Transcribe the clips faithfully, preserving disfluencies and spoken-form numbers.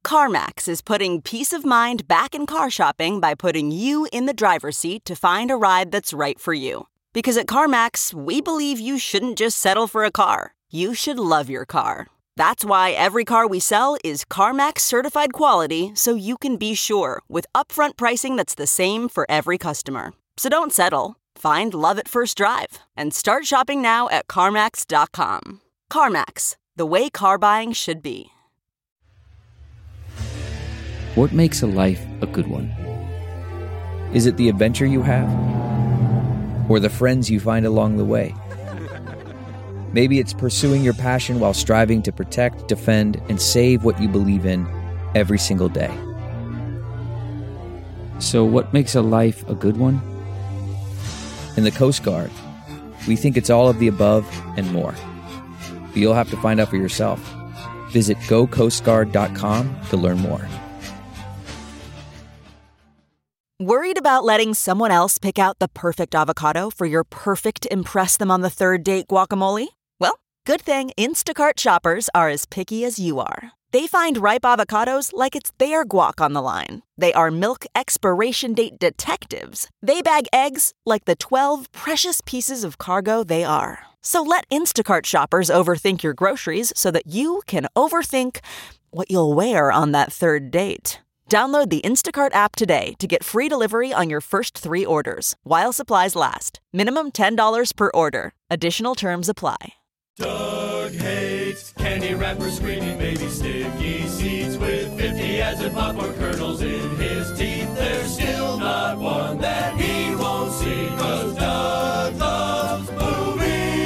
CarMax is putting peace of mind back in car shopping by putting you in the driver's seat to find a ride that's right for you. Because at CarMax, we believe you shouldn't just settle for a car. You should love your car. That's why every car we sell is CarMax certified quality, so you can be sure with upfront pricing that's the same for every customer. So don't settle. Find love at first drive and start shopping now at CarMax dot com. CarMax, the way car buying should be. What makes a life a good one? Is it the adventure you have? Or the friends you find along the way? Maybe it's pursuing your passion while striving to protect, defend, and save what you believe in every single day. So what makes a life a good one? In the Coast Guard, we think it's all of the above and more. But you'll have to find out for yourself. Visit go coast guard dot com to learn more. Worried about letting someone else pick out the perfect avocado for your perfect impress them on the third date guacamole? Well, good thing Instacart shoppers are as picky as you are. They find ripe avocados like it's their guac on the line. They are milk expiration date detectives. They bag eggs like the twelve precious pieces of cargo they are. So let Instacart shoppers overthink your groceries so that you can overthink what you'll wear on that third date. Download the Instacart app today to get free delivery on your first three orders, while supplies last. Minimum ten dollars per order. Additional terms apply. Doug hates candy wrappers, screaming baby sticky seeds with fifty as in popcorn kernels in his teeth. There's still not one that he won't see, 'cause Doug loves movies.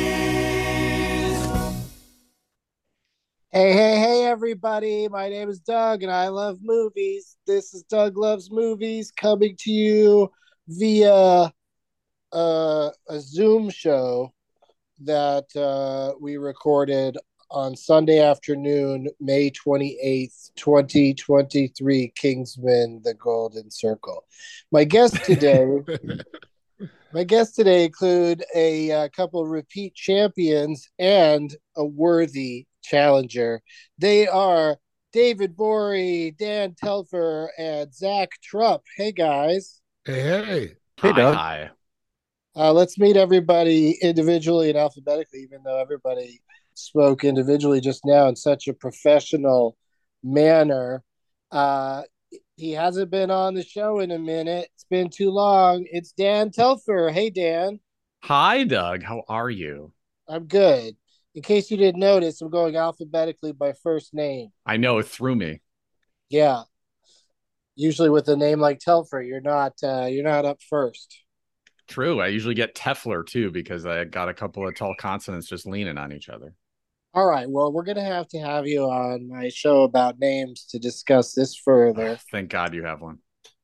Hey, hey, hey, everybody. My name is Doug, and I love movies. This is Doug Loves Movies, coming to you via uh, a Zoom show that uh, we recorded on Sunday afternoon, May twenty-eighth, twenty twenty-three, Kingsman, The Golden Circle. My guests today... My guests today include a, uh couple of repeat champions and a worthy challenger. They are David Bory, Dan Telfer, and Zach Trupp. Hey, guys. Hey, hey. Hey, Doug. Hi. Uh, let's meet everybody individually and alphabetically, even though everybody spoke individually just now in such a professional manner. Uh, he hasn't been on the show in a minute. It's been too long. It's Dan Telfer. Hey, Dan. Hi, Doug. How are you? I'm good. In case you didn't notice, I'm going alphabetically by first name. I know, it threw me. Yeah. Usually with a name like Telfer, you're not uh, you're not up first. True. I usually get Tefler, too, because I got a couple of tall consonants just leaning on each other. All right. Well, we're going to have to have you on my show about names to discuss this further. Thank God you have one.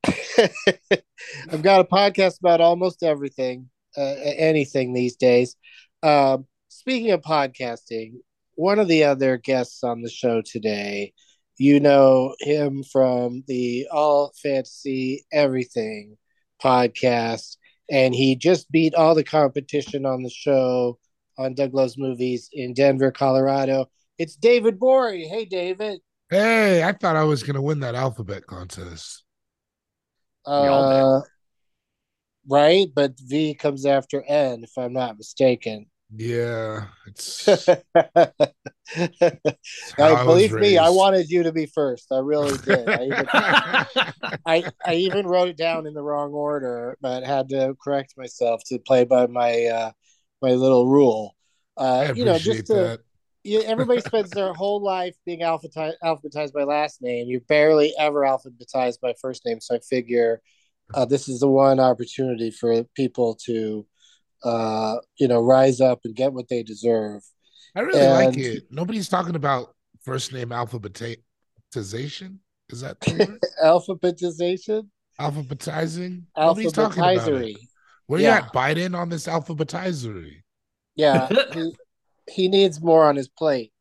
I've got a podcast about almost everything, uh, anything these days. Um, speaking of podcasting, one of the other guests on the show today, you know him from the All Fantasy Everything podcast, and he just beat all the competition on the show on Doug Loves Movies in Denver, Colorado. It's David Bory. Hey, David. Hey, I thought I was going to win that alphabet contest. Uh, right, but V comes after N, if I'm not mistaken. Yeah, it's. I, believe me, I wanted you to be first. I really did. I even, I, I even wrote it down in the wrong order, but had to correct myself to play by my uh, my little rule. Uh, you know, just to, you, everybody spends their whole life being alphabetized, alphabetized by last name. You're barely ever alphabetized by first name. So I figure uh, this is the one opportunity for people to, uh, you know, rise up and get what they deserve. I really and, like it. Nobody's talking about first name alphabetization. Is that the word? Alphabetization? Alphabetizing? Nobody's talking about it. Where yeah. you at, Biden, on this alphabetizery? Yeah, he, he needs more on his plate.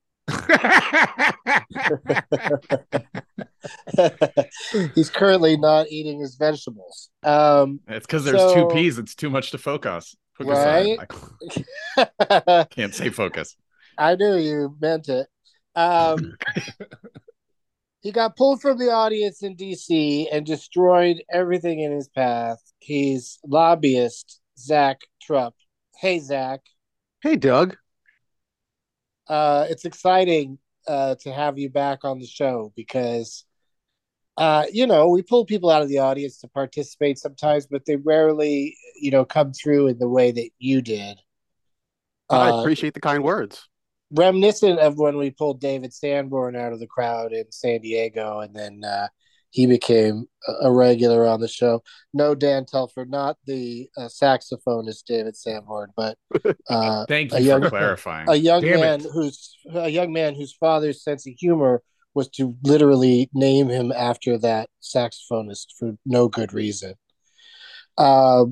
He's currently not eating his vegetables. Um, it's because there's so, two P's. It's too much to focus. focus right? I can't say focus. I knew you meant it. Um, He got pulled from the audience in D C and destroyed everything in his path. He's lobbyist Zach Trupp. Hey, Zach. Hey, Doug. Uh, it's exciting uh, to have you back on the show because, uh, you know, we pull people out of the audience to participate sometimes, but they rarely, you know, come through in the way that you did. I Uh, appreciate the kind words. Reminiscent of when we pulled David Sanborn out of the crowd in San Diego, and then uh, he became a regular on the show. No, Dan Telford, not the uh, saxophonist David Sanborn, but uh, Thank a you young for clarifying. a young Damn man it. whose a young man whose father's sense of humor was to literally name him after that saxophonist for no good reason. Um,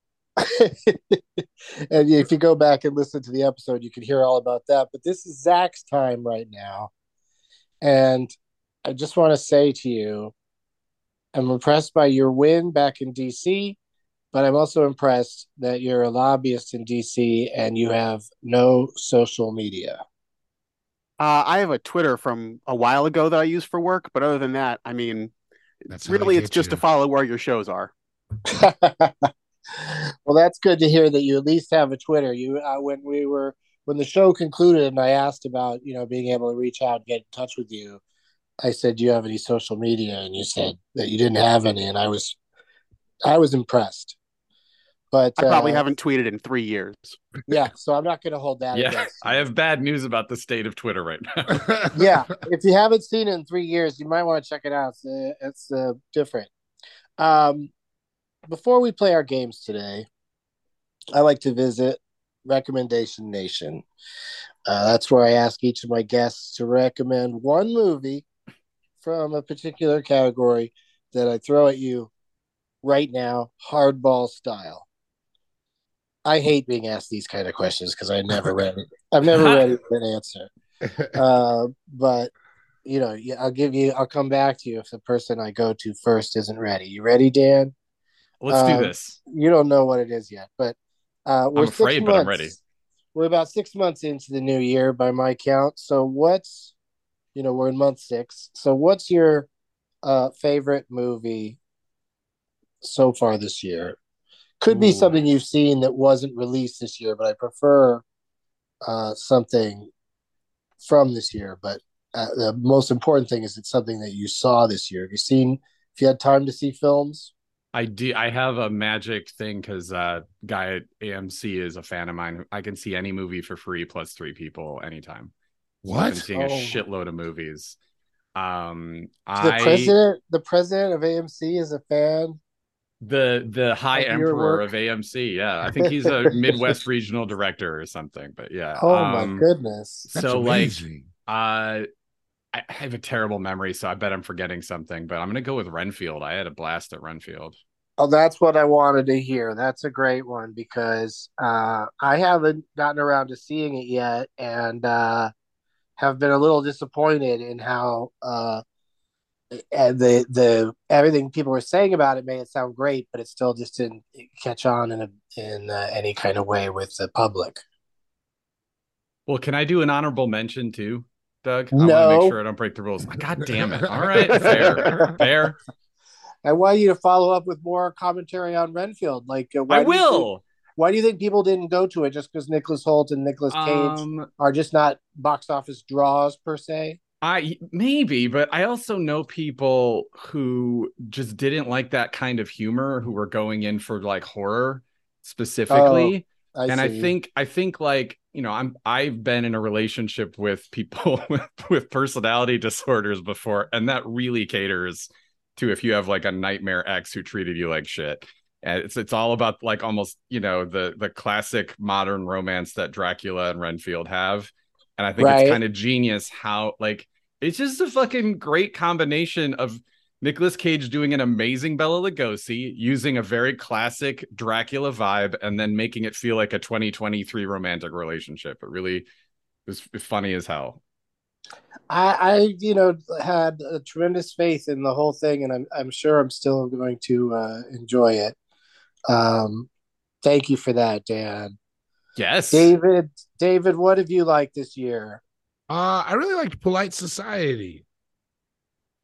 and if you go back and listen to the episode, you can hear all about that. But this is Zach's time right now. And I just want to say to you, I'm impressed by your win back in D C, but I'm also impressed that you're a lobbyist in D C and you have no social media. Uh, I have a Twitter from a while ago that I use for work, but other than that, I mean, That's how they really, it's get just you. to follow where your shows are. Well, that's good to hear that you at least have a Twitter. You uh, when we were when the show concluded and I asked about, you know, being able to reach out and get in touch with you, I said, "Do you have any social media?" And you said that you didn't have any, and I was I was impressed. But I probably uh, haven't tweeted in three years. yeah, so I'm not going to hold that Yeah, against you. I have bad news about the state of Twitter right now. Yeah, if you haven't seen it in three years, you might want to check it out. It's, uh, it's uh, different. Um, before we play our games today, I like to visit Recommendation Nation. Uh, that's where I ask each of my guests to recommend one movie from a particular category that I throw at you right now, hardball style. I hate being asked these kind of questions because I never read it. I've never read an answer. Uh, but you know, I'll give you. I'll come back to you if the person I go to first isn't ready. You ready, Dan? Let's Um, do this. You don't know what it is yet, but uh, we're I'm afraid, six but I'm months. ready. We're about six months into the new year by my count. So what's, you know, we're in month six. So what's your uh, favorite movie so far this year? Could be Ooh. something you've seen that wasn't released this year, but I prefer uh, something from this year. But uh, the most important thing is it's something that you saw this year. Have you seen, if you had time to see films? I do. I have a magic thing because uh, guy at A M C is a fan of mine. I can see any movie for free plus three people anytime. So I've been What? seeing Oh. a shitload of movies. Um, The I president, the president of A M C is a fan. the the High Of your Emperor work? of A M C. Yeah, I think he's a Midwest regional director or something. But yeah. Oh my um, goodness. That's so like, amazing. uh, I have a terrible memory, so I bet I'm forgetting something. But I'm gonna go with Renfield. I had a blast at Renfield. Oh, that's what I wanted to hear. That's a great one because uh, I haven't gotten around to seeing it yet, and uh, have been a little disappointed in how uh, and the the everything people were saying about it made it sound great, but it still just didn't catch on in a, in uh, any kind of way with the public. Well, can I do an honorable mention too, Doug? I No. want to make sure I don't break the rules. God damn it! All right, fair, fair. I want you to follow up with more commentary on Renfield. Like, uh, why I do you think- will. why do you think people didn't go to it? Just because Nicholas Hoult and Nicolas Cage Um, are just not box office draws per se? I maybe, but I also know people who just didn't like that kind of humor, who were going in for like horror specifically. I and I see. think I think like, you know, I'm I've been in a relationship with people with, with personality disorders before, and that really caters to if you have like a nightmare ex who treated you like shit. And it's it's all about like almost, you know, the the classic modern romance that Dracula and Renfield have. And I think Right. it's kind of genius how like it's just a fucking great combination of Nicolas Cage doing an amazing Bela Lugosi, using a very classic Dracula vibe, and then making it feel like a twenty twenty-three romantic relationship. It really was funny as hell. I, I, you know, had a tremendous faith in the whole thing, and I'm, I'm sure I'm still going to uh, enjoy it. Um, thank you for that, Dan. Yes. David, David, what have you liked this year? Uh, I really liked Polite Society.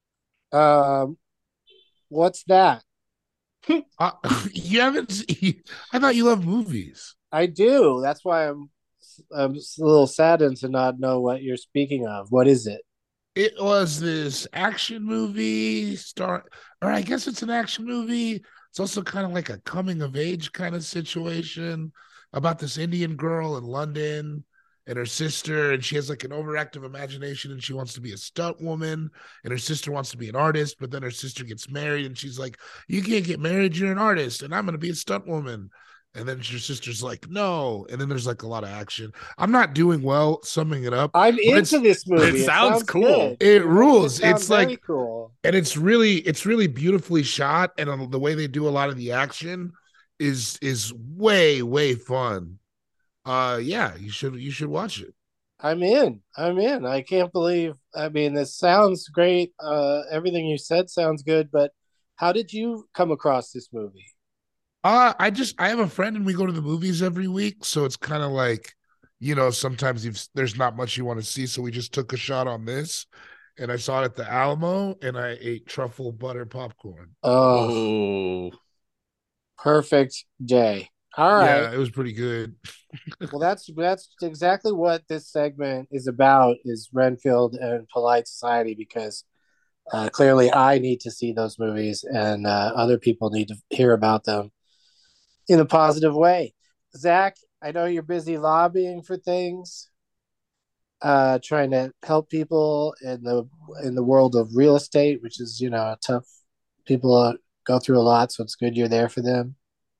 Um, what's that? Uh, you haven't. Seen, I thought you loved movies. I do. That's why I'm I'm a little saddened to not know what you're speaking of. What is it? It was this action movie, star, or I guess it's an action movie. It's also kind of like a coming of age kind of situation about this Indian girl in London and her sister, and she has like an overactive imagination and she wants to be a stunt woman, and her sister wants to be an artist, but then her sister gets married and she's like, "You can't get married, you're an artist, and I'm gonna be a stunt woman." And then your sister's like, "No." And then there's like a lot of action. I'm not doing well summing it up. I'm But it's- into this movie. it sounds cool. good. It rules. sounds It's very like- cool. and it's really it's really beautifully shot, and uh, the way they do a lot of the action is is way way fun. Uh yeah, you should you should watch it. I'm in. I'm in. I can't believe. I mean, this sounds great. Uh, everything you said sounds good. But how did you come across this movie? Uh I just I have a friend and we go to the movies every week, so it's kind of like, you know, sometimes you've, there's not much you want to see, so we just took a shot on this, and I saw it at the Alamo, and I ate truffle butter popcorn. Oh, Oh, perfect day. All right. Yeah, it was pretty good. Well, that's that's exactly what this segment is about, is Renfield and Polite Society, because uh, clearly I need to see those movies, and uh, other people need to hear about them in a positive way. Zach, I know you're busy lobbying for things, uh, trying to help people in the in the world of real estate, which is, you know, tough. People uh, go through a lot, so it's good you're there for them.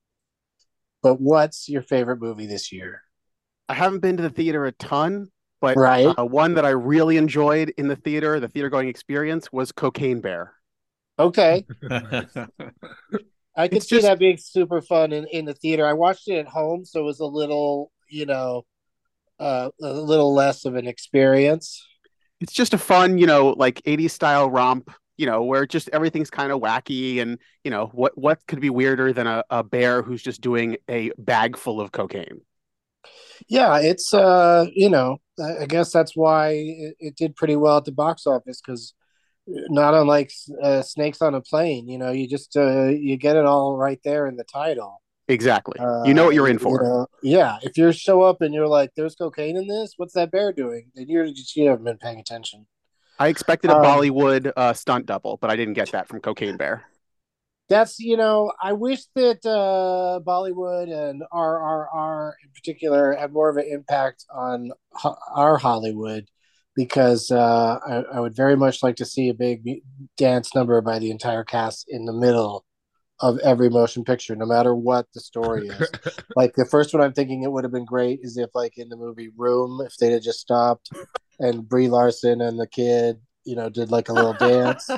But what's your favorite movie this year? I haven't been to the theater a ton, but Right. uh, one that I really enjoyed in the theater, the theater going experience, was Cocaine Bear. Okay. oh. I could It's see just- that being super fun in, in the theater. I watched it at home, so it was a little, you know, uh, a little less of an experience. It's just a fun, you know, like eighties style romp, you know, where just everything's kind of wacky, and, you know, what what could be weirder than a, a bear who's just doing a bag full of cocaine? Yeah, it's uh, you know, I I guess that's why it, it did pretty well at the box office, because not unlike uh, Snakes on a Plane, you know, you just uh, you get it all right there in the title. Exactly. Uh, you know what you're in you for. know, yeah, if you show up and you're like, "There's cocaine in this. What's that bear doing?" Then you're just you haven't been paying attention. I expected a Um, Bollywood uh, stunt double, but I didn't get that from Cocaine Bear. That's, you know, I wish that uh, Bollywood and R R R in particular had more of an impact on ho- our Hollywood, because uh, I, I would very much like to see a big mu- dance number by the entire cast in the middle of every motion picture, no matter what the story is. Like, the first one I'm thinking it would have been great is if, like, in the movie Room, if they'd have just stopped and Brie Larson and the kid, you know, did like a little dance.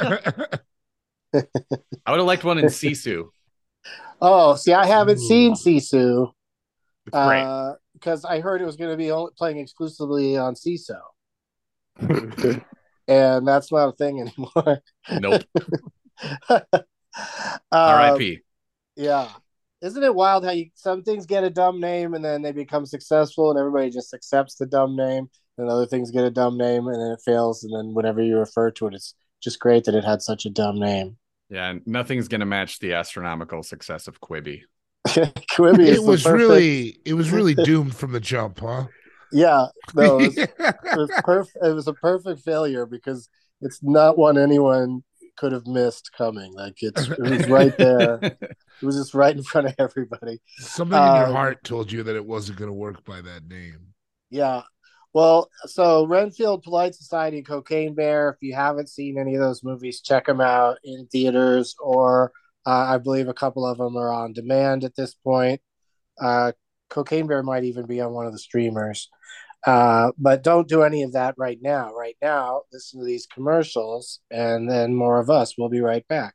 I would have liked one in Sisu. Oh, see, I haven't Ooh. seen Sisu. It's great. Uh, because I heard it was going to be only playing exclusively on C I S O, and that's not a thing anymore. Nope. um, R I P Yeah, isn't it wild how you some things get a dumb name and then they become successful and everybody just accepts the dumb name, and other things get a dumb name and then it fails, and then whenever you refer to it, it's just great that it had such a dumb name. Yeah, and nothing's gonna match the astronomical success of Quibi. Quibi is It the was perfect- really it was really doomed from the jump, huh? yeah. No, it was, it was perfect. It was a perfect failure because it's not one anyone could have missed coming. Like it's it was right there. It was just right in front of everybody. Something in your Um, heart told you that it wasn't going to work by that name. Yeah. Well, so Renfield, Polite Society, and Cocaine Bear. If you haven't seen any of those movies, check them out in theaters, or uh, I believe a couple of them are on demand at this point. Uh, Cocaine Bear might even be on one of the streamers. Uh, but don't do any of that right now. Right now, listen to these commercials, and then more of us. We'll be right back.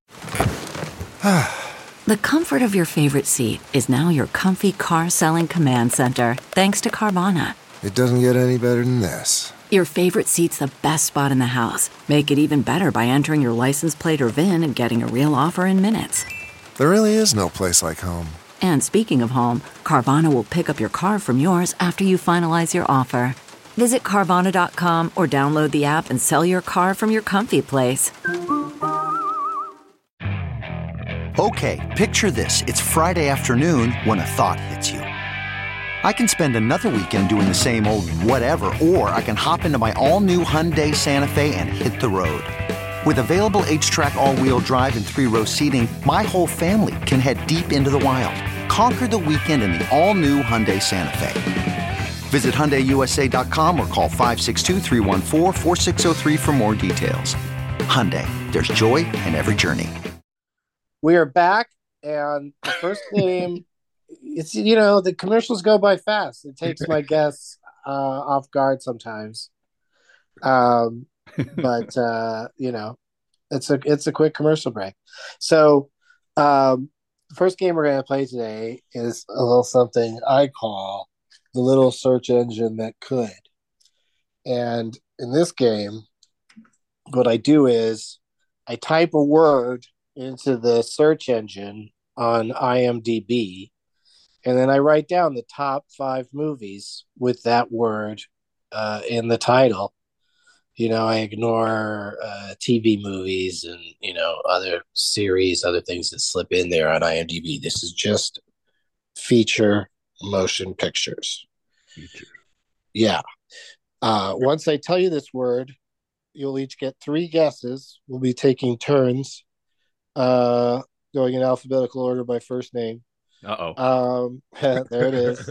The comfort of your favorite seat is now your comfy car selling command center, thanks to Carvana. It doesn't get any better than this. Your favorite seat's the best spot in the house. Make it even better by entering your license plate or V I N and getting a real offer in minutes. There really is no place like home. And speaking of home, Carvana will pick up your car from yours after you finalize your offer. Visit Carvana dot com or download the app and sell your car from your comfy place. Okay, picture this. It's Friday afternoon when a thought hits you. I can spend another weekend doing the same old whatever, or I can hop into my all-new Hyundai Santa Fe and hit the road. With available H-Track all-wheel drive and three-row seating, my whole family can head deep into the wild. Conquer the weekend in the all-new Hyundai Santa Fe. Visit Hyundai U S A dot com or call five six two, three one four, four six zero three for more details. Hyundai, there's joy in every journey. We are back, and the first game, it's, you know, the commercials go by fast. It takes my guests uh, off guard sometimes. Um, but, uh, you know, it's a it's a quick commercial break. So um, the first game we're going to play today is a little something I call the little search engine that could. And in this game, what I do is I type a word into the search engine on IMDb, and then I write down the top five movies with that word uh, in the title. You know, I ignore uh, T V movies and, you know, other series, other things that slip in there on IMDb. This is just feature motion pictures. Feature. Yeah. Uh, once I tell you this word, you'll each get three guesses. We'll be taking turns. Uh, going in alphabetical order by first name. Uh-oh. Um, there it is.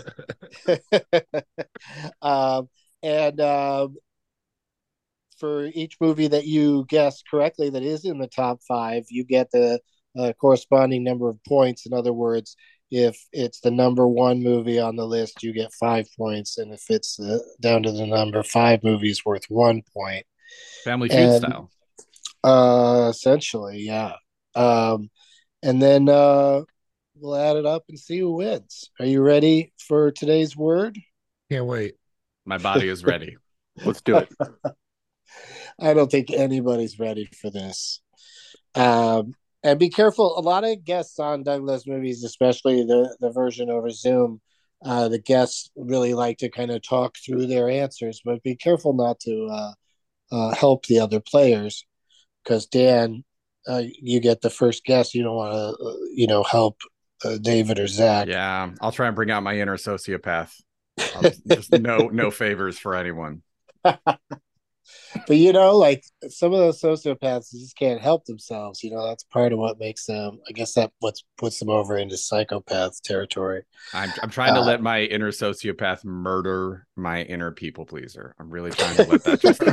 um, and um, for each movie that you guess correctly that is in the top five, you get the uh, corresponding number of points. In other words, if it's the number one movie on the list, you get five points. And if it's the, down to the number five movies, worth one point. Family Feud style. Uh, essentially, yeah. Um, and then uh, we'll add it up and see who wins. Are you ready for today's word? Can't wait. My body is ready. Let's do it. I don't think anybody's ready for this. Um, and be careful. A lot of guests on Doug Loves Movies, especially the, the version over Zoom, uh, the guests really like to kind of talk through their answers, but be careful not to uh, uh, help the other players, because Dan, Uh, you get the first guess. You don't want to, uh, you know, help uh, David or Zach. Yeah, I'll try and bring out my inner sociopath. Just, just no, no favors for anyone. But you know, like some of those sociopaths just can't help themselves. You know, that's part of what makes them. I guess that what puts them over into psychopath territory. I'm, I'm trying to uh, let my inner sociopath murder my inner people pleaser. I'm really trying to let that just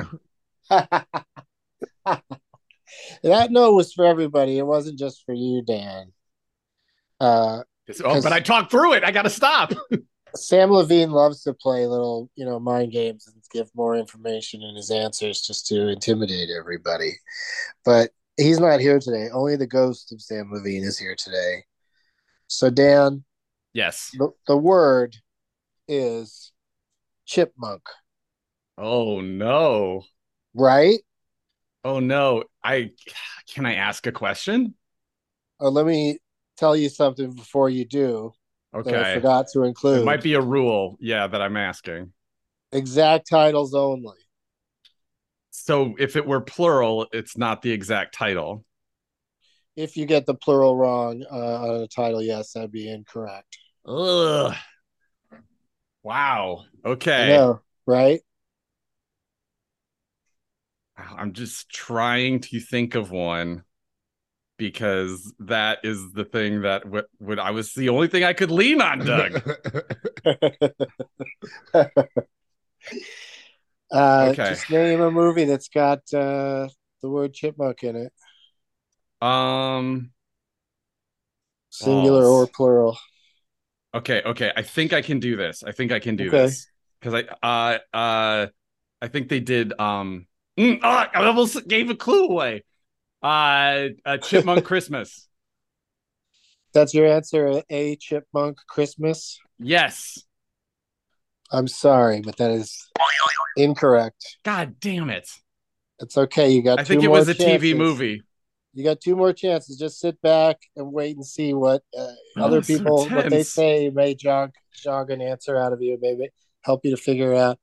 happen. That note was for everybody. It wasn't just for you, Dan. Uh, oh, but I talked through it. I got to stop. Sam Levine loves to play little, you know, mind games and give more information in his answers just to intimidate everybody. But he's not here today. Only the ghost of Sam Levine is here today. So, Dan. Yes. The, the word is chipmunk. Oh, no. Right? Oh no! I can I ask a question? Oh, let me tell you something before you do. Okay, that I forgot to include. It might be a rule, yeah, that I'm asking. Exact titles only. So if it were plural, it's not the exact title. If you get the plural wrong uh, on a title, yes, that'd be incorrect. Ugh. Wow. Okay. I know, right? I'm just trying to think of one, because that is the thing that would, would I was the only thing I could lean on, Doug. uh, okay. Just name a movie that's got uh, the word chipmunk in it. Um, singular balls. Or plural. Okay, okay. I think I can do this. I think I can do okay. this because I uh uh I think they did um. Mm, oh, I almost gave a clue away. Uh, a Chipmunk Christmas. That's your answer, a Chipmunk Christmas? Yes. I'm sorry, but that is incorrect. God damn it. It's okay. You got I two think it more was a chances. T V movie. You got two more chances. Just sit back and wait and see what uh, oh, other people, so what they say may jog, jog an answer out of you, maybe help you to figure out.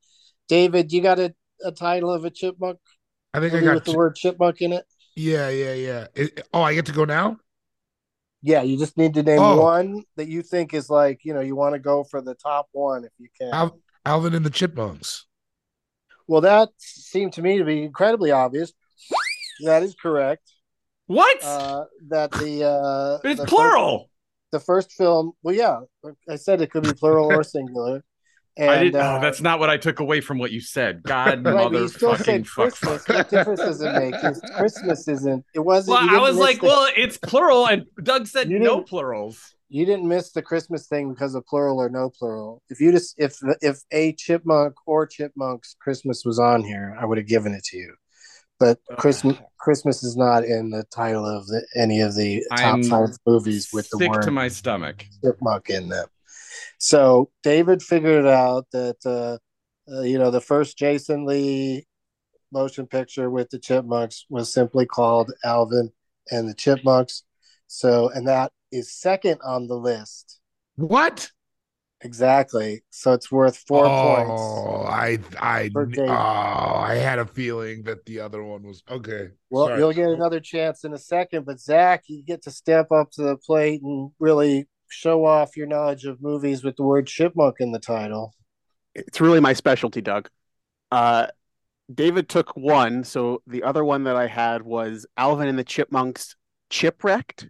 David, you got a, a title of a chipmunk? I think movie I got with the ch- word chipmunk in it. Yeah, yeah, yeah. It- oh, I get to go now? Yeah, you just need to name Oh. one that you think is like, you know, you want to go for the top one if you can. Al- Alvin and the Chipmunks. Well, that seemed to me to be incredibly obvious. That is correct. What? Uh, that the uh, But it's the plural. First, the first film. Well, yeah, I said it could be plural or singular. And I didn't. uh, oh, that's not what I took away from what you said. God, right, but you still motherfucking said fuck. Christmas. fuck. What difference does it make? 'Cause Christmas isn't. It wasn't. Well, you I didn't was miss like, the- well, it's plural, and Doug said You no didn't- plurals. You didn't miss the Christmas thing because of plural or no plural. If you just if if a chipmunk or chipmunks Christmas was on here, I would have given it to you. But Christmas Christmas is not in the title of the, any of the top I'm five movies with the Sick word to my stomach. chipmunk in them. So David figured out that uh, uh, you know the first Jason Lee motion picture with the chipmunks was simply called Alvin and the Chipmunks. So and that is second on the list. What? Exactly. So it's worth four oh, points. Oh, I I for oh, David. I had a feeling that the other one was okay. Well, Sorry. you'll get another chance in a second, but Zach, you get to step up to the plate and really show off your knowledge of movies with the word chipmunk in the title. It's really my specialty, Doug. Uh, David took one, so the other one that I had was Alvin and the Chipmunks Chipwrecked.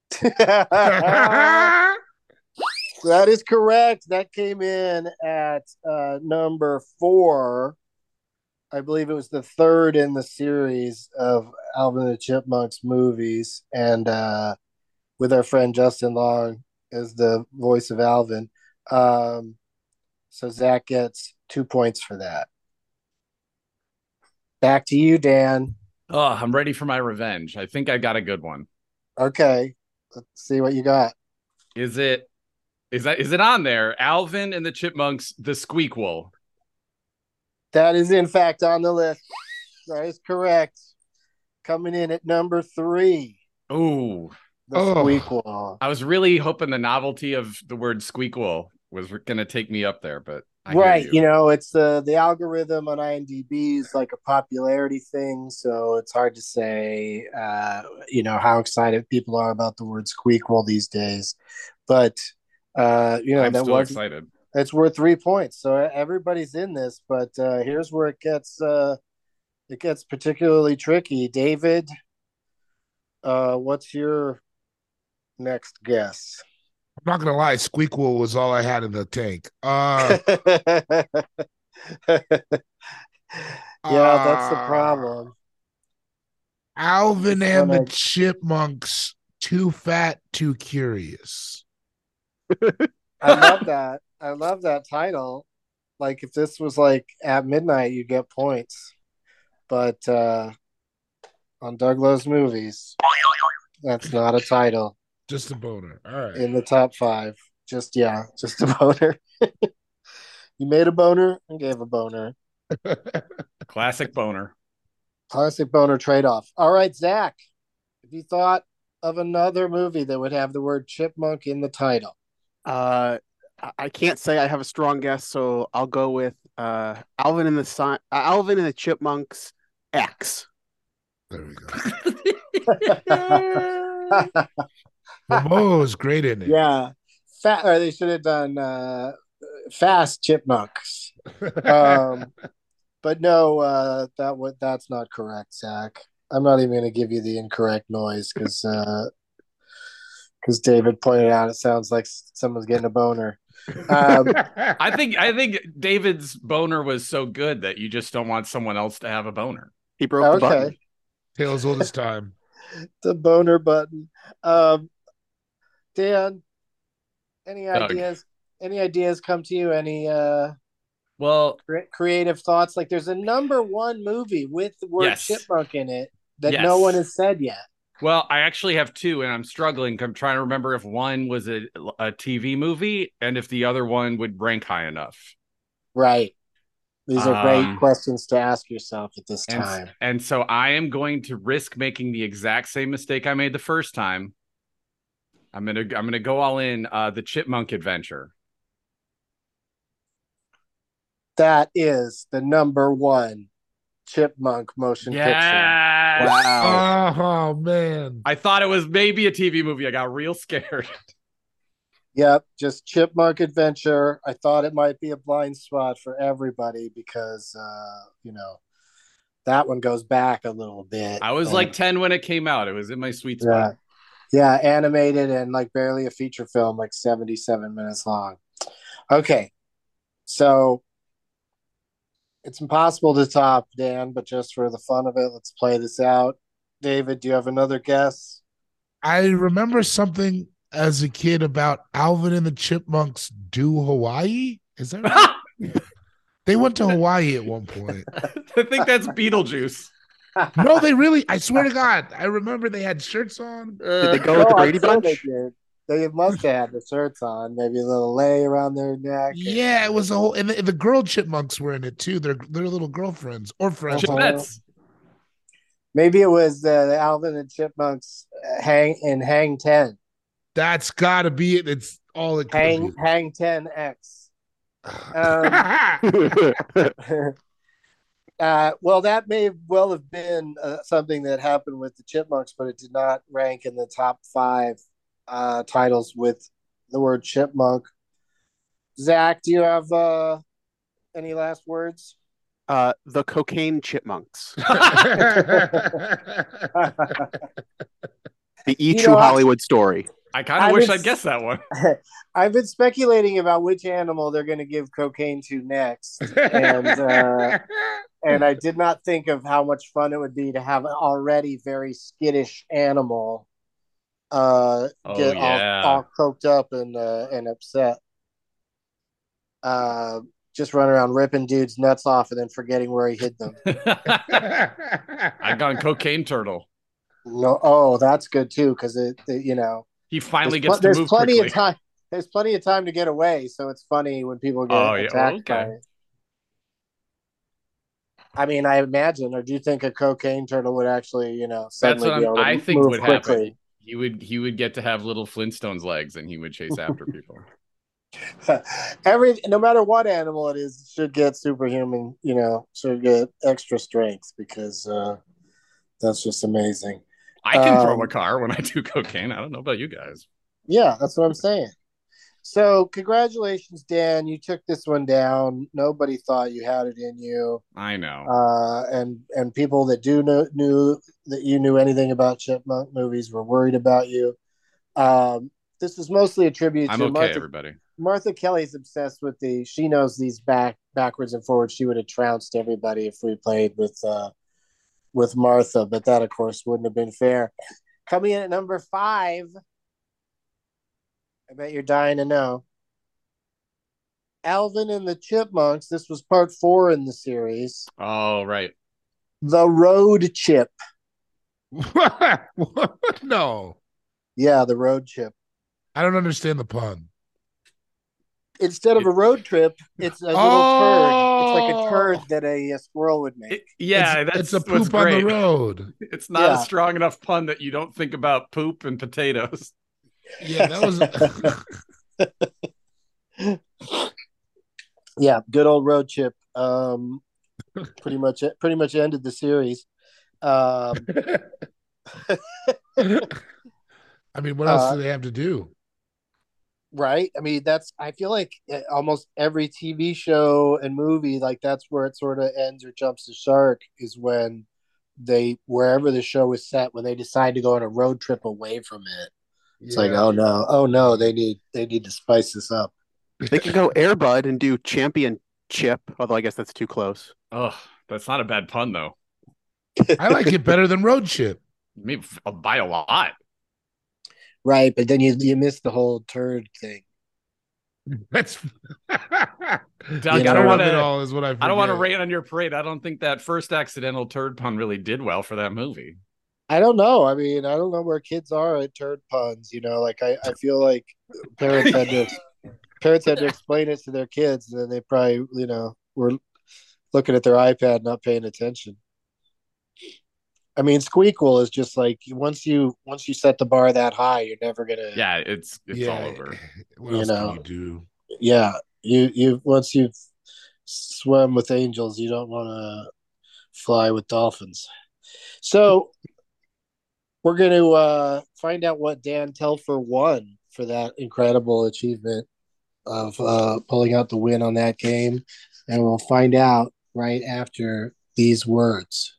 That is correct. That came in at uh, number four. I believe it was the third in the series of Alvin and the Chipmunks movies, and uh, with our friend Justin Long as the voice of Alvin. Um, so Zach gets two points for that. Back to you, Dan. Oh, I'm ready for my revenge. I think I got a good one. Okay, let's see what you got. Is it? Is that? Is it on there? Alvin and the Chipmunks, the Squeakquel. That is in fact on the list. That is correct. Coming in at number three. Ooh, the Oh. Squeakquel. I was really hoping the novelty of the word Squeakquel was going to take me up there, but I hear Right, you. you know, it's the the algorithm on IMDb is like a popularity thing, so it's hard to say, uh, you know, how excited people are about the word Squeakquel these days. But uh, you know, I'm that still was excited. it's worth three points, so everybody's in this. But uh, here's where it gets uh, it gets particularly tricky. David, uh, what's your next guess? I'm not gonna lie, Squeakquel was all I had in the tank. Uh, Yeah, that's the uh, problem. Alvin It's and the gonna- Chipmunks, Too Fat, Too Curious. I love that. I love that title. Like if this was like at midnight, you get points. But uh on Doug Loves Movies, that's not a title Just a boner. All right. in the top five. Just yeah, just a boner. You made a boner and gave a boner. Classic boner. Classic boner trade-off. All right, Zach. Have you thought of another movie that would have the word chipmunk in the title? Uh, I- I can't say I have a strong guess, so I'll go with uh, Alvin and the si- uh, Alvin and the Chipmunks X. There we go. Momo is great in it. Yeah. Fat or they should have done uh fast chipmunks. Um but no, uh that would that's not correct, Zach. I'm not even gonna give you the incorrect noise because uh because David pointed out it sounds like someone's getting a boner. Um I think I think David's boner was so good that you just don't want someone else to have a boner. He broke the button. okay. Tales all this time. The boner button. Um Dan, any Doug. ideas? Any ideas come to you? Any uh Well, cre- creative thoughts? Like there's a number one movie with the word Yes. chipmunk in it that Yes. no one has said yet. well, I actually have two, and I'm struggling. I'm trying to remember if one was a, a T V movie and if the other one would rank high enough. Right. These are great Um, questions to ask yourself at this And, time. and so I am going to risk making the exact same mistake I made the first time. I'm gonna I'm gonna go all in. Uh, the Chipmunk Adventure. That is the number one Chipmunk motion Yes. picture. Wow. Oh man. I thought it was maybe a T V movie. I got real scared. Yep, just Chipmunk Adventure. I thought it might be a blind spot for everybody because, uh, you know, that one goes back a little bit. I was and, like ten when it came out. It was in my sweet yeah, spot. yeah, animated and like barely a feature film, like seventy-seven minutes long. Okay, so it's impossible to top, Dan, but just for the fun of it, let's play this out. David, do you have another guess? I remember something as a kid about Alvin and the Chipmunks do Hawaii. Is that right? They went to Hawaii at one point. I think that's Beetlejuice. No, they really, I swear to God, I remember they had shirts on. Did they go No, with the I'm Brady sure Bunch? They did. They must have had the shirts on, maybe a little lei around their neck. Yeah, it was a whole, and the, the girl chipmunks were in it too. They're their little girlfriends or friends. Uh-huh. Chipettes. Maybe it was uh, the Alvin and Chipmunks uh, hang in Hang Ten. That's got to be it. It's all it could Hang be. Hang Ten X. Um, uh, well, that may well have been uh, something that happened with the Chipmunks, but it did not rank in the top five uh, titles with the word chipmunk. Zach, do you have uh, any last words? Uh, the Cocaine Chipmunks. The E! You True know, I- Hollywood Story. I kind I of wish would I'd guessed that one. I've been speculating about which animal they're going to give cocaine to next, and uh, and I did not think of how much fun it would be to have an already very skittish animal uh, Oh, get yeah. all, all coked up and uh, and upset. Uh, just run around ripping dudes' nuts off and then forgetting where he hid them. I gone cocaine turtle. No, oh, that's good too because it, it, you know, He finally there's, gets pl- there's to move plenty quickly. of time. There's plenty of time to get away, so it's funny when people get Oh, yeah. attacked Okay. by it. I mean, I imagine, or do you think a cocaine turtle would actually, you know, That's suddenly what be I'm, able to I think move would quickly? happen. He would he would get to have little Flintstones legs, and he would chase after people. Every, no matter what animal it is, should get superhuman. You know, should get extra strength because uh, that's just amazing. I can throw Um, a car when I do cocaine. I don't know about you guys. Yeah, that's what I'm saying. So, congratulations, Dan. You took this one down. Nobody thought you had it in you. I know. Uh, and and people that do know knew that you knew anything about chipmunk movies were worried about you. Um, this is mostly a tribute I'm to okay, Martha. everybody. Martha Kelly's obsessed with the. She knows these back backwards and forwards. She would have trounced everybody if we played with uh, with Martha, but that of course wouldn't have been fair. Coming in at number five. I bet you're dying to know. Alvin and the Chipmunks. This was part four in the series. Oh, right. The Road Chip. No, Yeah, the road chip. I don't understand the pun. Instead of a road trip, it's a little Oh! turd. It's like a turd that a, a squirrel would make. It- yeah, it's, that's it's a what's poop on great. the road. It's not Yeah. a strong enough pun that you don't think about poop and potatoes. Yeah, that was. Yeah, good old road chip. Um, pretty much, pretty much ended the series. Um, I mean, what else Uh, do they have to do? right? I mean, that's. I feel like uh, almost every T V show and movie, like that's where it sort of ends or jumps the shark, is when they wherever the show is set, when they decide to go on a road trip away from it. It's like, Yeah. oh no, oh no, they need they need to spice this up. They can go Airbud and do Championship, although I guess that's too close. Oh, that's not a bad pun, though. I like it better than road chip. Maybe by a lot. Right, but then you you miss the whole turd thing. That's. Doug, You I know, don't want it to. all is what I. I don't want to forget. rain on your parade. I don't think that first accidental turd pun really did well for that movie. I don't know. I mean, I don't know where kids are at turd puns. You know, like I, I feel like parents had to parents had to explain it to their kids, and then they probably you know were looking at their iPad, not paying attention. I mean, Squeakquel is just like once you once you set the bar that high, you're never gonna. Yeah, it's it's Yeah. all over. What You else know. can you do? Yeah, you you once you've swim with angels. You don't want to fly with dolphins. So we're going to uh, find out what Dan Telfer won for that incredible achievement of uh, pulling out the win on that game. And we'll find out right after these words.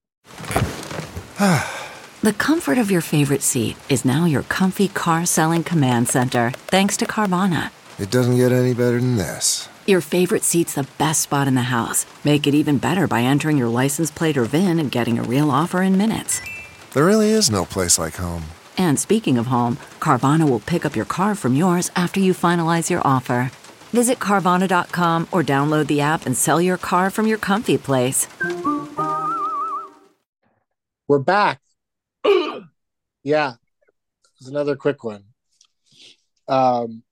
The comfort of your favorite seat is now your comfy car selling command center, thanks to Carvana. It doesn't get any better than this. Your favorite seat's the best spot in the house. Make it even better by entering your license plate or V I N and getting a real offer in minutes. There really is no place like home. And speaking of home, Carvana will pick up your car from yours after you finalize your offer. Visit Carvana dot com or download the app and sell your car from your comfy place. We're back. Yeah, it's another quick one. Um,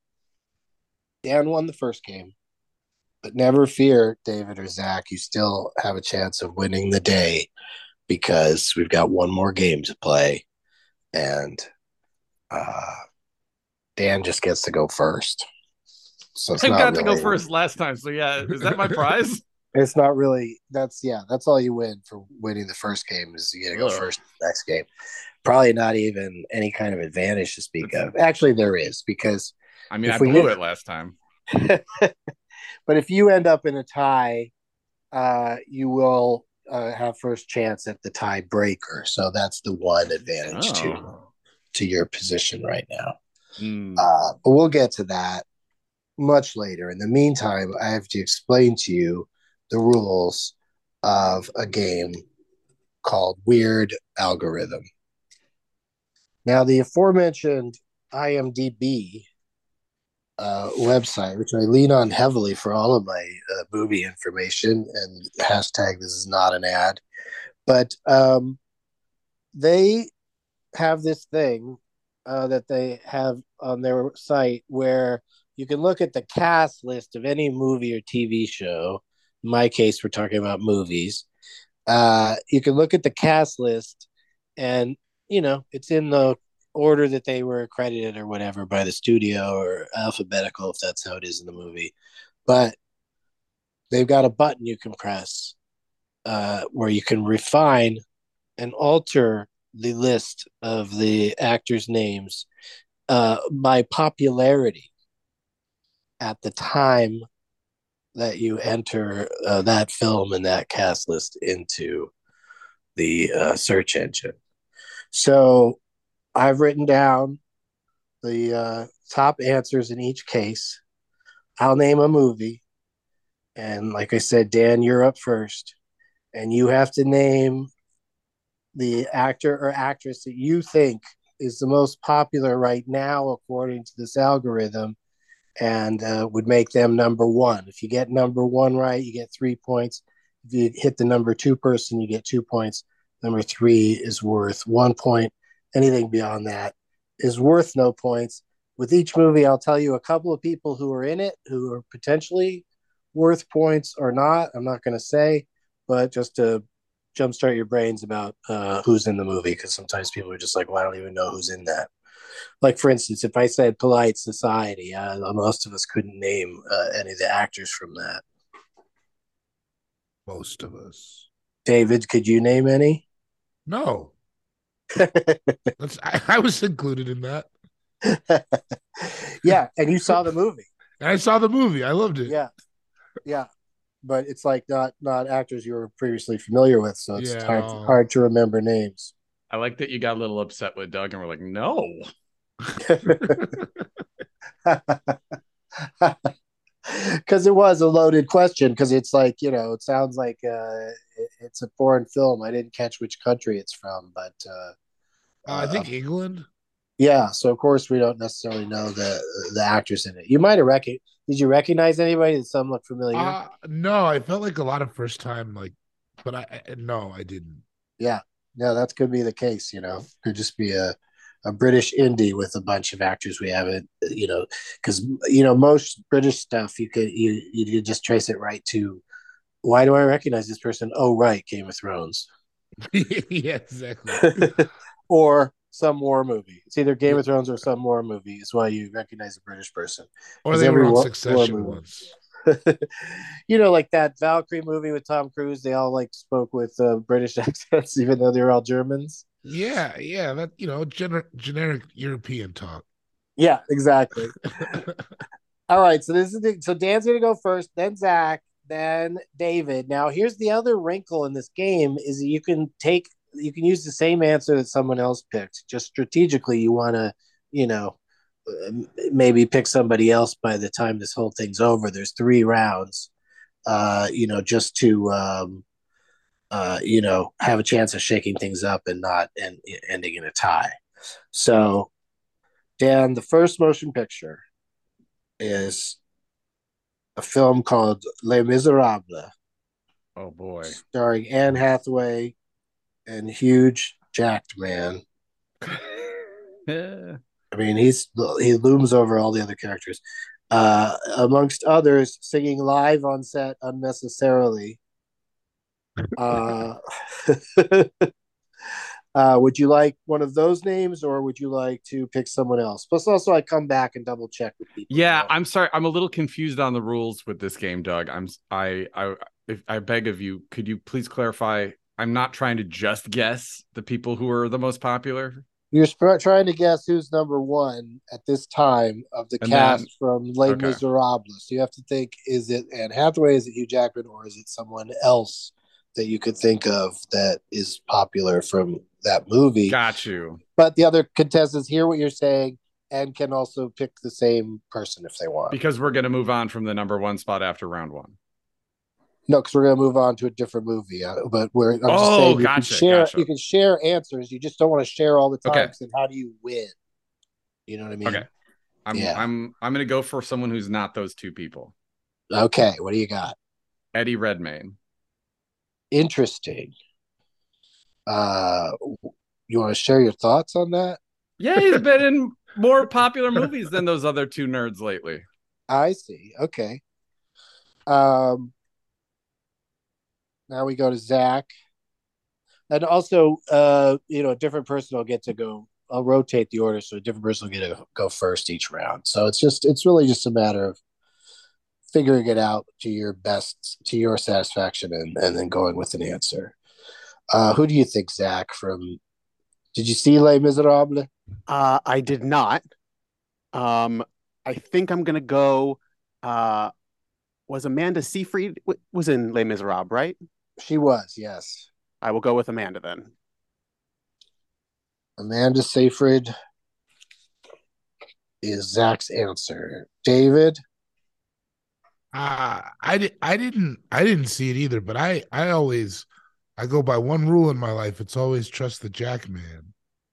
Dan won the first game, but never fear, David or Zach. You still have a chance of winning the day because we've got one more game to play, and uh, Dan just gets to go first. So it's I not got really, to go first last time, so yeah, is that my prize? It's not really. That's yeah. That's all you win for winning the first game is you get to go Ugh. first in the next game. Probably not even any kind of advantage to speak of. Actually, there is because I mean, if I we blew get- it last time. but if you end up in a tie, uh, you will uh, have first chance at the tiebreaker. So that's the one advantage to Oh. to your position right now. Mm. Uh, but we'll get to that much later. In the meantime, I have to explain to you the rules of a game called Weird Algorithm. Now, the aforementioned IMDb uh, website, which I lean on heavily for all of my uh, movie information, and hashtag this is not an ad, but um, they have this thing uh, that they have on their site where you can look at the cast list of any movie or T V show. In my case, we're talking about movies. Uh, you can look at the cast list and, you know, it's in the order that they were accredited or whatever by the studio or alphabetical, if that's how it is in the movie. But they've got a button you can press uh, where you can refine and alter the list of the actors' names uh, by popularity at the time that you enter uh, that film and that cast list into the uh, search engine. So I've written down the uh, top answers in each case. I'll name a movie. And like I said, Dan, you're up first. And you have to name the actor or actress that you think is the most popular right now, according to this algorithm, and uh, would make them number one. If you get number one right, you get three points. If you hit the number two person, you get two points. Number three is worth one point. Anything beyond that is worth no points. With each movie, I'll tell you a couple of people who are in it who are potentially worth points or not. I'm not going to say, but just to jumpstart your brains about uh, who's in the movie, because sometimes people are just like, well, I don't even know who's in that. Like, for instance, if I said Polite Society, uh, most of us couldn't name uh, any of the actors from that. Most of us. David, could you name any? No. That's, I, I was included in that. Yeah, and you saw the movie. I saw the movie. I loved it. Yeah, yeah, but it's like not not actors you were previously familiar with, so it's Yeah, hard no. hard to remember names. I like that you got a little upset with Doug and we're like, no. Because it was a loaded question, because it's like, you know, it sounds like uh, it, it's a foreign film. I didn't catch which country it's from, but uh, Uh, I think England. yeah, so of course we don't necessarily know the the actors in it. You might have rec- did you recognize anybody? Did some look familiar? Uh, no, I felt like a lot of first time, like, but I, I no, I didn't. Yeah, no, that could be the case. You know, could just be a a British indie with a bunch of actors we haven't, you know, because you know most British stuff you could you you could just trace it right to, why do I recognize this person? Oh, right, Game of Thrones. Yeah, exactly. Or some war movie. It's either Game of Thrones or some war movie. Is why you recognize a British person. Or 'Cause they every were on war- war Succession movie- once. you know, like that Valkyrie movie with Tom Cruise. They all like spoke with uh, British accents, even though they're all Germans. Yeah, yeah, that you know, gener- generic European talk. Yeah, exactly. All right, so this is the, so Dan's gonna go first, then Zach, then David. Now, here's the other wrinkle in this game: is that you can take you can use the same answer that someone else picked. Just strategically, you want to, you know, maybe pick somebody else by the time this whole thing's over. There's three rounds, uh, you know, just to um, uh, you know, have a chance of shaking things up and not and ending in a tie. So, Dan, the first motion picture is a film called Les Miserables. Oh boy, starring Anne Hathaway and huge jacked man. yeah. I mean, he's he looms over all the other characters. Uh, amongst others, singing live on set unnecessarily. Uh, uh, would you like one of those names, or would you like to pick someone else? Plus, also, I come back and double check with people. Yeah, I'm sorry. I'm a little confused on the rules with this game, Doug. I'm I I if I beg of you, could you please clarify? I'm not trying to just guess the people who are the most popular. You're sp- trying to guess who's number one at this time of the And cast then- from Les okay. Miserables. So you have to think: is it Anne Hathaway? Is it Hugh Jackman? Or is it someone else that you could think of that is popular from that movie? Got you. But the other contestants hear what you're saying and can also pick the same person if they want. Because we're going to move on from the number one spot after round one. No, because we're going to move on to a different movie. Uh, but we're I'm just Oh, saying you gotcha, can share gotcha. you can share answers. You just don't want to share all the time. Okay. Because then how do you win? You know what I mean? Okay. I'm Yeah. I'm I'm going to go for someone who's not those two people. Okay. What do you got? Eddie Redmayne. Interesting. Uh, you want to share your thoughts on that? Yeah, he's been in more popular movies than those other two nerds lately. I see. Okay. Um. Now we go to Zach, and also, uh, you know, a different person will get to go. I'll rotate the order, so a different person will get to go first each round. So it's just, it's really just a matter of figuring it out to your best, to your satisfaction, and and then going with an answer. Uh, who do you think, Zach? From did you see Les Miserables? Uh, I did not. Um, I think I'm gonna go. Uh, was Amanda Seyfried w- was in Les Miserables, right? She was, yes. I will go with Amanda then. Amanda Seyfried is Zach's answer. David? Uh, I did. I didn't. I didn't see it either. But I. I always. I go by one rule in my life. It's always trust the Jack man.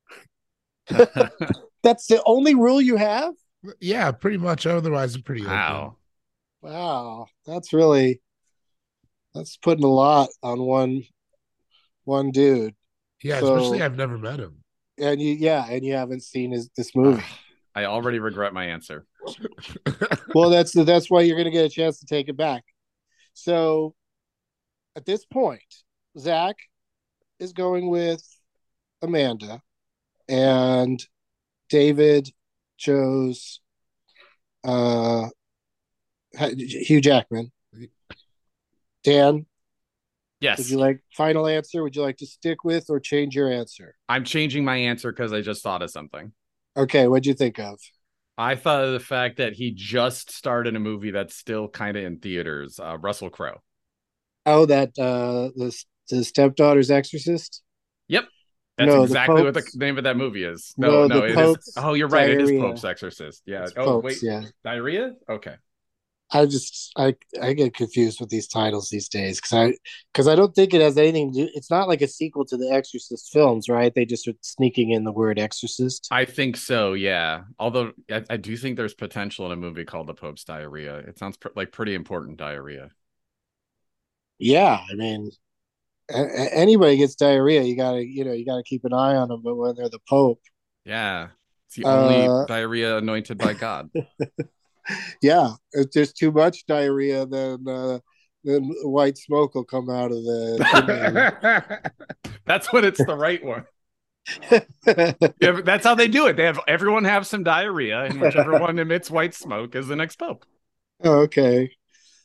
That's the only rule you have? Yeah, pretty much. Otherwise, I'm pretty Wow. Wow, that's really that's putting a lot on one one dude. Yeah, So- especially I've never met him. And you, yeah, and you haven't seen his this movie. I already regret my answer. Well, that's that's why you're going to get a chance to take it back. So, at this point, Zach is going with Amanda, and David chose uh, Hugh Jackman. Dan, Yes. would you like final answer? Would you like to stick with or change your answer? I'm changing my answer because I just thought of something. Okay, what'd you think of? I thought of the fact that he just starred in a movie that's still kind of in theaters, uh, Russell Crowe. Oh, that uh, the the stepdaughter's exorcist. Yep. That's No, the exactly what the Pope's- name of that movie is. No, No, no, the it is. Pope's Oh, you're right. It Diarrhea. is Pope's Exorcist. Yeah. It's oh, Pope's, wait. yeah. Diarrhea? Okay. I just I I get confused with these titles these days because I because I don't think it has anything to do. It's not like a sequel to the Exorcist films, right? They just are sneaking in the word Exorcist. I think so, yeah. Although I, I do think there's potential in a movie called The Pope's Diarrhea. It sounds pr- like pretty important diarrhea. Yeah, I mean, a- a- anybody gets diarrhea, you gotta you know you gotta keep an eye on them. But when they're the Pope, Yeah. It's the only Uh, diarrhea anointed by God. yeah, if there's too much diarrhea, then uh, then white smoke will come out of the. That's when it's the right one. Yeah, that's how they do it. They have everyone have some diarrhea, and whichever one emits white smoke is the next pope. Oh, okay.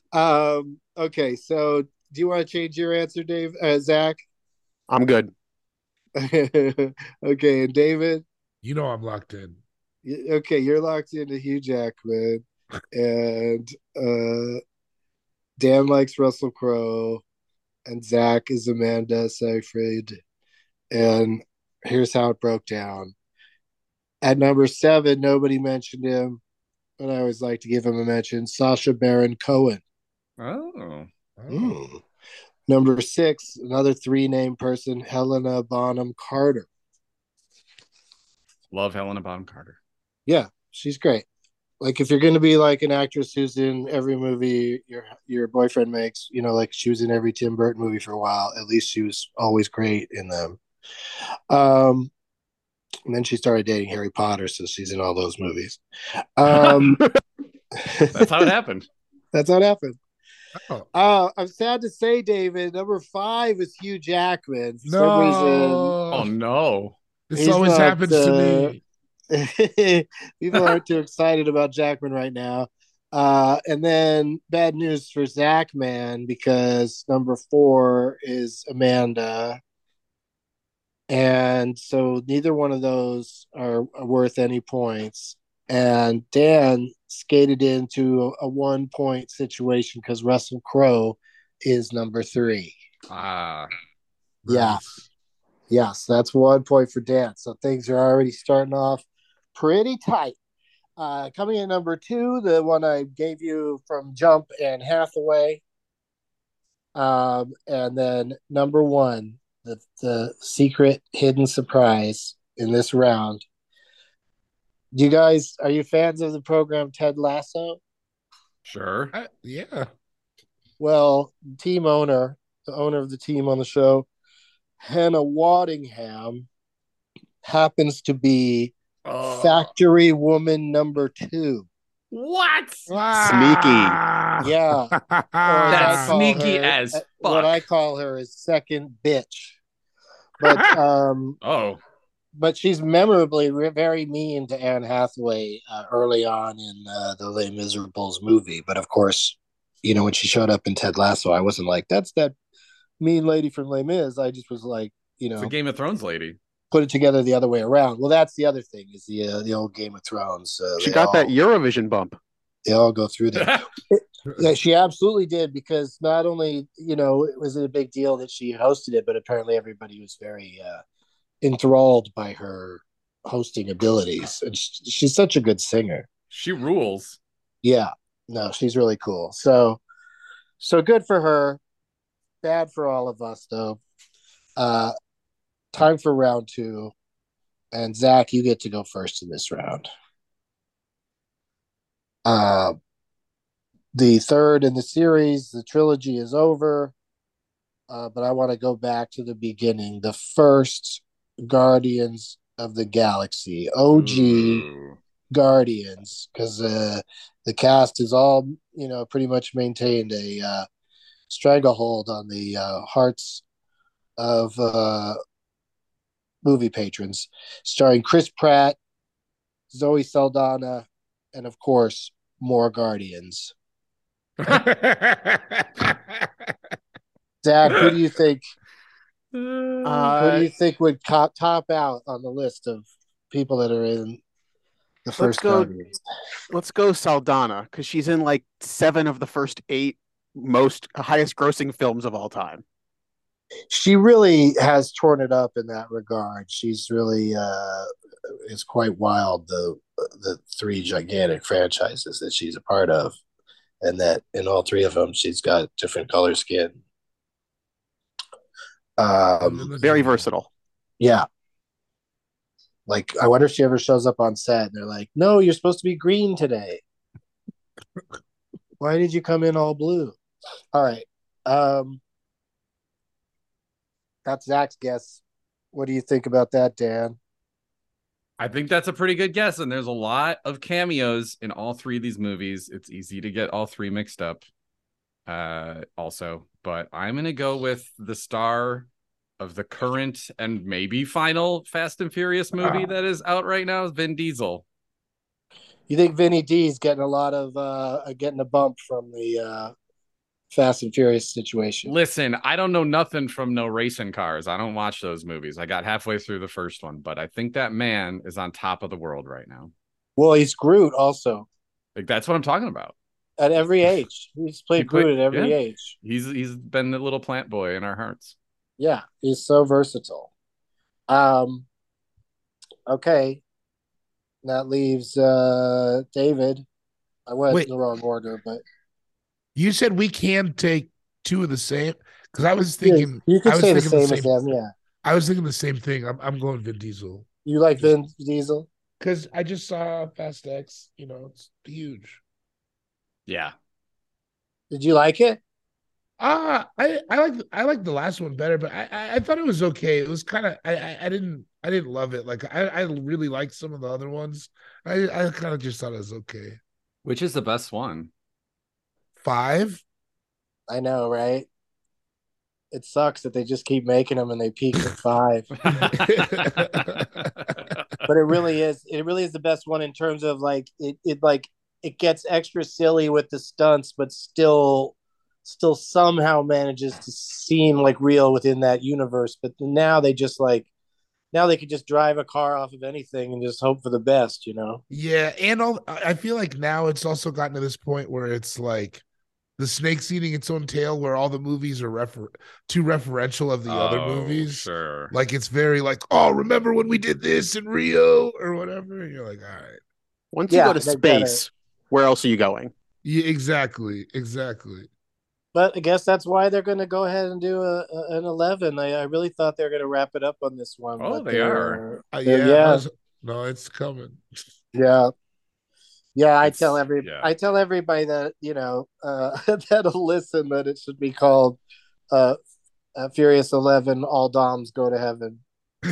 Um, okay, so do you want to change your answer, Dave? Uh, Zach? I'm good. Okay, and David? You know I'm locked in. Okay, you're locked into Hugh Jackman, and uh, Dan likes Russell Crowe, and Zach is Amanda Seyfried. And here's how it broke down. At number seven, nobody mentioned him, and I always like to give him a mention. Sacha Baron Cohen. Oh. Oh. Mm. Number six, another three-name person, Helena Bonham Carter. Love Helena Bonham Carter. Yeah, she's great. Like if you're going to be like an actress who's in every movie your your boyfriend makes, you know, like she was in every Tim Burton movie for a while. At least she was always great in them. Um, and then she started dating Harry Potter, so she's in all those movies. Um, That's how it happened. That's how it happened. Oh. Uh, I'm sad to say, David, number five is Hugh Jackman. For No. some reason, Oh no. This always not, happens uh, to me. people aren't too excited about Jackman right now. Uh, and then bad news for Zach, man, because number four is Amanda. And so neither one of those are, are worth any points. And Dan skated into a, a one point situation because Russell Crowe is number three. Ah. Yeah. Nice. Yes, that's one point for Dan. So things are already starting off pretty tight. Uh, coming in number two, the one I gave you from Jump and Hathaway. Um, and then number one, the, the secret hidden surprise in this round. You guys, are you fans of the program Ted Lasso? Sure. I, yeah. Well, team owner, the owner of the team on the show, Hannah Waddingham, happens to be Oh. factory woman number two. What? Sneaky. Yeah. Or as That's I call sneaky her, as uh, fuck. What I call her is second bitch. But um, Oh. but she's memorably re- very mean to Anne Hathaway uh, early on in uh, the Les Miserables movie. But of course, you know, when she showed up in Ted Lasso, I wasn't like, that's that mean lady from Les Mis. I just was like, you know, It's a Game of Thrones lady. put it together the other way around. Well, that's the other thing is the uh, the old Game of Thrones. Uh, She they got all, that Eurovision bump. They all go through that. Yeah, she absolutely did because not only you know it was a big deal that she hosted it, but apparently everybody was very uh, enthralled by her hosting abilities, and she, she's such a good singer. She rules. Yeah, no, she's really cool. So, so good for her. Bad for all of us though. Uh, time for round two, and Zach, you get to go first in this round. Uh, the third in the series, the trilogy is over. Uh, but I want to go back to the beginning. The first Guardians of the Galaxy, O G Ooh. Guardians, because uh, the cast is all, you know, pretty much maintained a uh, stranglehold on the uh, hearts of uh, movie patrons, starring Chris Pratt, Zoe Saldana, and of course, more Guardians. Zach, who do you think? Uh, who do you think would top, top out on the list of people that are in the first let's go. Guardians? Let's go Saldana because she's in like seven of the first eight most highest grossing films of all time. She really has torn it up in that regard. She's really uh, is quite wild. The the three gigantic franchises that she's a part of, and that in all three of them she's got different color skin. Um, Very versatile. Yeah. Like, I wonder if she ever shows up on set and they're like, no, you're supposed to be green today. Why did you come in all blue? All right. Um, that's Zach's guess. What do you think about that, Dan? I think that's a pretty good guess. And there's a lot of cameos in all three of these movies. It's easy to get all three mixed up. Uh, also, but I'm going to go with the star of the current and maybe final Fast and Furious movie that is out right now, Vin Diesel. You think Vinny D is getting a lot of uh getting a bump from the uh Fast and Furious situation. Listen, I don't know nothing from no racing cars. I don't watch those movies. I got halfway through the first one, but I think that man is on top of the world right now. Well, he's Groot also. Like, that's what I'm talking about. At every age. He's played He played- Groot at every yeah. age. He's he's been the little plant boy in our hearts. Yeah, he's so versatile. Um, okay. That leaves uh, David. I went Wait. in the wrong order, but You said we can take two of the same because I was thinking you could I was say the thinking same, as them. Yeah, I was thinking the same thing. I'm I'm going Vin Diesel you like Vin Diesel? because I just saw Fast X. You know, it's huge. Yeah. Did you like it? Ah, I I like I like the last one better, but I I, I thought it was okay. It was kind of I, I I didn't I didn't love it. Like I I really liked some of the other ones. I I kind of just thought it was okay. Which is the best one? Five. I know, right? It sucks that they just keep making them and they peak at five. But it really is. It really is the best one in terms of like it. It like it gets extra silly with the stunts, but still, still somehow manages to seem like real within that universe. But now they just like now they could just drive a car off of anything and just hope for the best, you know? Yeah, and all I feel like now it's also gotten to this point where it's like the snake's eating its own tail, where all the movies are refer- too referential of the other Oh, movies. Sure. Like it's very like, oh, remember when we did this in Rio or whatever? And you're like, all right. Once Yeah, you go to they better. space, where else are you going? Yeah, exactly, exactly. But I guess that's why they're going to go ahead and do a, a, an eleven. I, I really thought they were going to wrap it up on this one. Oh, but they they're- are. Uh, they're- yeah, I yeah, was- no, it's coming. yeah, yeah. I It's- tell every yeah. I tell everybody that you know uh, that'll listen that it should be called uh, uh, Furious eleven. All Doms go to heaven.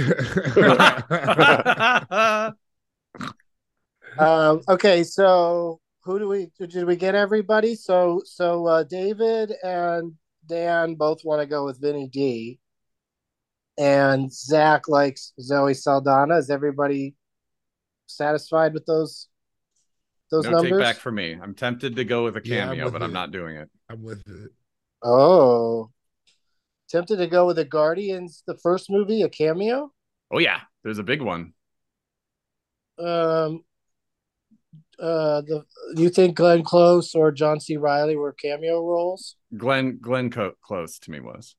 Um, okay, so who do we did we get everybody? So so uh, David and Dan both want to go with Vinny D, and Zach likes Zoe Saldana. Is everybody satisfied with those those No numbers? take back for me. I'm tempted to go with a Yeah, I'm cameo, with but I'm you. not doing it. I'm with it. Oh, tempted to go with the Guardians, the first movie, a cameo. Oh yeah, there's a big one. Um, uh, the you think Glenn Close or John C. Riley were cameo roles? Glenn Glenn Co- Close to me was.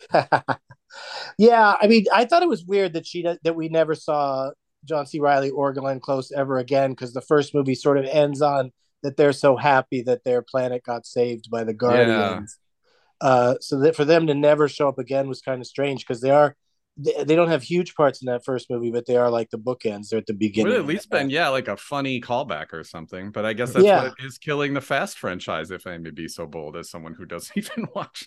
Yeah, I mean, I thought it was weird that she that we never saw John C. Riley or Glenn Close ever again, because the first movie sort of ends on that they're so happy that their planet got saved by the Guardians. Uh, so that for them to never show up again was kind of strange, because they are they, they don't have huge parts in that first movie, but they are like the bookends. They're at the beginning. Would at least been yeah, like a funny callback or something. But I guess that's Yeah. what is killing the Fast franchise, if I may be so bold as someone who doesn't even watch.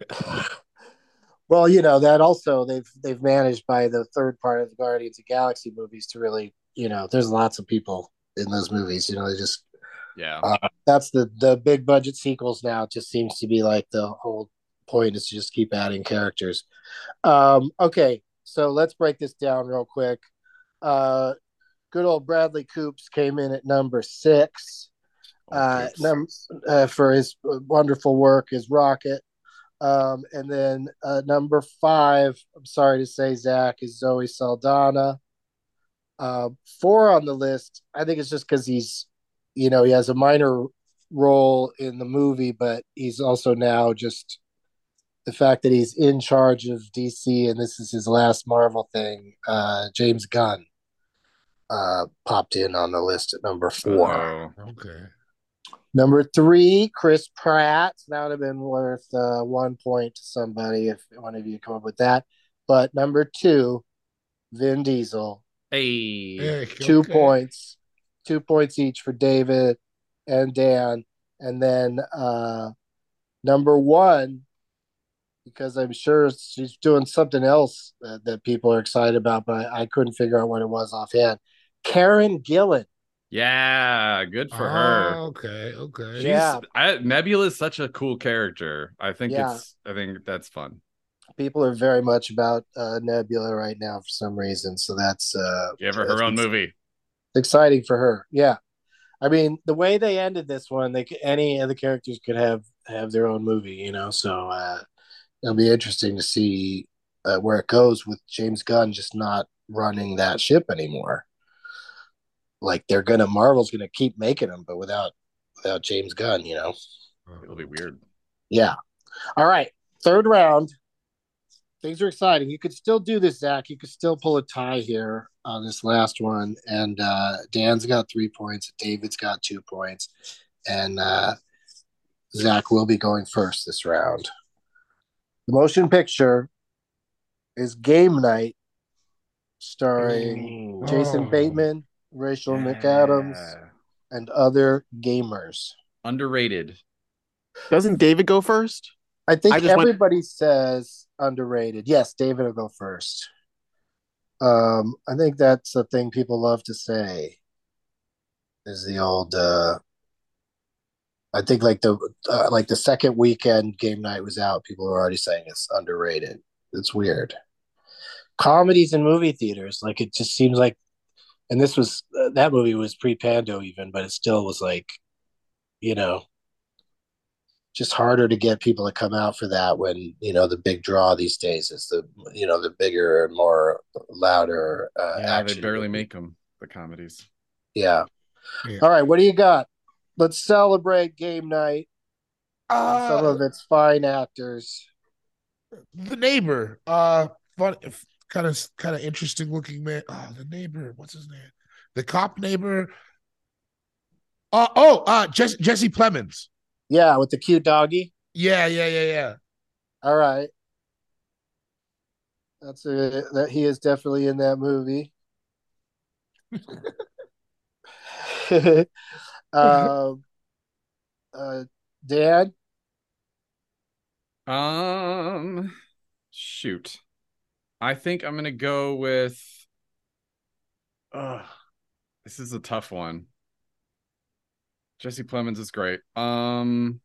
Well, you know that also they've they've managed by the third part of the Guardians of the Galaxy movies to really, you know, there's lots of people in those movies. You know, they just Yeah. uh, that's the the big budget sequels now. It just seems to be like the whole point is to just keep adding characters. Um, okay, so let's break this down real quick. Uh, good old Bradley Coops came in at number six uh, Oops. num- uh, for his wonderful work as Rocket. Um, and then uh, number five, I'm sorry to say, Zach, is Zoe Saldana. Uh, four on the list, I think it's just because he's, you know, he has a minor role in the movie, but he's also now just the fact that he's in charge of D C and this is his last Marvel thing. Uh, James Gunn uh, popped in on the list at number four. Oh. Okay. Number three, Chris Pratt. That would have been worth uh, one point to somebody if one of you come up with that. But number two, Vin Diesel. Hey. Hey, Two okay. points. Two points each for David and Dan. And then uh, number one, because I'm sure she's doing something else that, that people are excited about, but I, I couldn't figure out what it was offhand. Karen Gillan. Yeah, good for Oh, her. okay, okay. She's Yeah. I, Nebula is such a cool character. I think Yeah. it's I think that's fun. People are very much about uh, Nebula right now for some reason. So that's uh, Give her that's her own movie. exciting for her. Yeah. I mean, the way they ended this one, they could, any of the characters could have have their own movie, you know. So uh, it'll be interesting to see uh, where it goes with James Gunn just not running that ship anymore. Like they're gonna Marvel's gonna keep making them, but without without James Gunn, you know. It'll be weird. Yeah. All right. Third round. Things are exciting. You could still do this, Zach. You could still pull a tie here on this last one. And uh, Dan's got three points. David's got two points. And uh, Zach will be going first this round. The motion picture is Game Night, starring Ooh. Jason Oh. Bateman, Rachel Yeah. McAdams, and other gamers. Underrated. Doesn't David go first? I think I just went- everybody says underrated. Yes, David will go first. Um, I think that's a thing people love to say. Is the old? Uh, I think like the uh, like the second weekend Game Night was out, people were already saying it's underrated. It's weird. Comedies in movie theaters, like it just seems like, and this was uh, that movie was pre-Pando even, but it still was like, you know. Just harder to get people to come out for that when, you know, the big draw these days is the, you know, the bigger and more louder uh, Yeah, action they barely movie. make them, the comedies. Yeah. Yeah. All right, what do you got? Let's celebrate Game Night and some Uh, of its fine actors. The Neighbor. Uh, fun, kind of, kind of interesting looking man. Oh, The Neighbor. What's his name? The cop neighbor. Uh, oh, uh, Jesse, Jesse Plemons. Yeah, with the cute doggy. Yeah, yeah, yeah, yeah. All right. That's a, that he is definitely in that movie. um, uh, Dan? Um, shoot. I think I'm gonna go with. Uh, this is a tough one. Jesse Plemons is great. Um,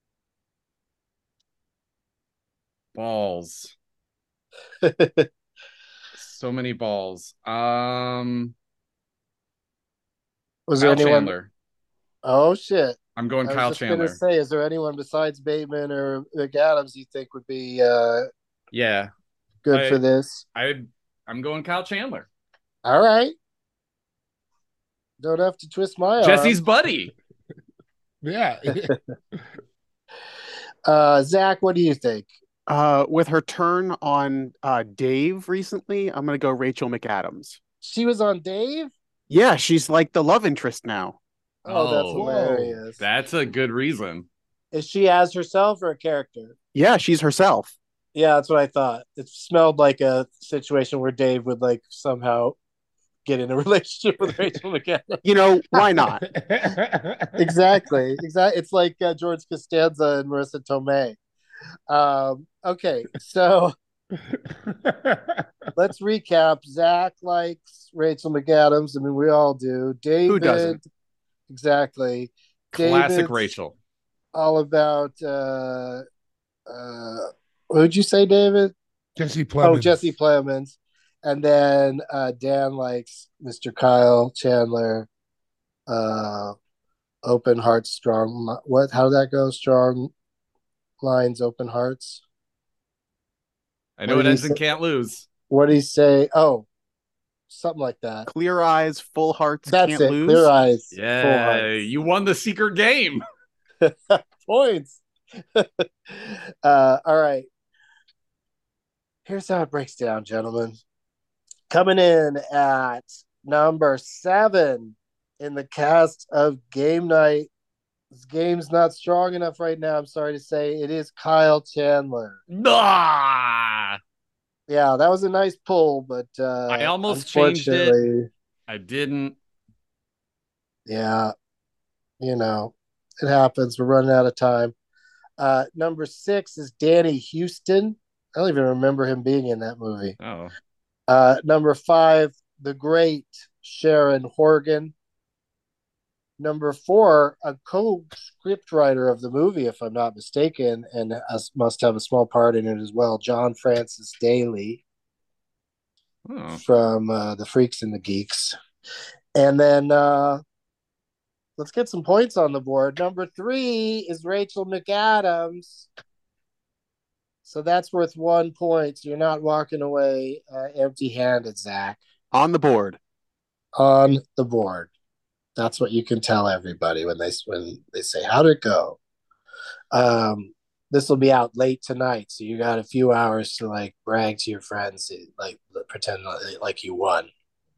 balls. So many balls. Um, Was Kyle there anyone? Chandler. Oh, shit. I'm going I Kyle was just Chandler. gonna say, is there anyone besides Bateman or McAdams you think would be uh, Yeah, good I- for this? I I'm going Kyle Chandler. All right. Don't have to twist my arm. Jesse's buddy. Yeah. Uh, Zach, what do you think? Uh, with her turn on uh, Dave recently, I'm gonna go Rachel McAdams. She was on Dave? Yeah, she's like the love interest now. Oh, that's Oh, hilarious. That's a good reason. Is she as herself or a character? Yeah, she's herself. Yeah, that's what I thought. It smelled like a situation where Dave would like somehow get in a relationship with Rachel McAdams. You know, why not? Exactly. Exactly. It's like uh, George Costanza and Marissa Tomei. Um, okay, so let's recap. Zach likes Rachel McAdams. I mean, we all do. David, Who doesn't? Exactly. Classic David's Rachel. all about. Uh, uh, what would you say, David? Jesse Plemons. Oh, Jesse Plemons. And then uh, Dan likes Mister Kyle Chandler. Uh, open hearts, strong. What? How did that go? Strong lines, open hearts. I know What it did he ends in say? can't lose. What did he say? Oh, something like that. Clear eyes, full hearts, That's can't it. lose. Clear eyes. full Yeah, hearts. you won the secret game. Points. uh, all right. Here's how it breaks down, gentlemen. Coming in at number seven in the cast of Game Night. This game's not strong enough right now, I'm sorry to say. It is Kyle Chandler. Ah, Yeah, that was a nice pull, but uh, I almost changed it. unfortunately, I didn't. yeah, you know, it happens. We're running out of time. Uh, number six is Danny Houston. I don't even remember him being in that movie. Oh, Uh, number five, the great Sharon Horgan. Number four, a co-script writer of the movie, if I'm not mistaken, and us- must have a small part in it as well, John Francis Daly oh. from uh, The Freaks and the Geeks. And then uh, let's get some points on the board. Number three is Rachel McAdams. So that's worth one point. So you're not walking away uh, empty-handed, Zach. On the board. On the board. That's what you can tell everybody when they when they say, how'd it go? Um, this will be out late tonight, so you got a few hours to like brag to your friends, like pretend like you won.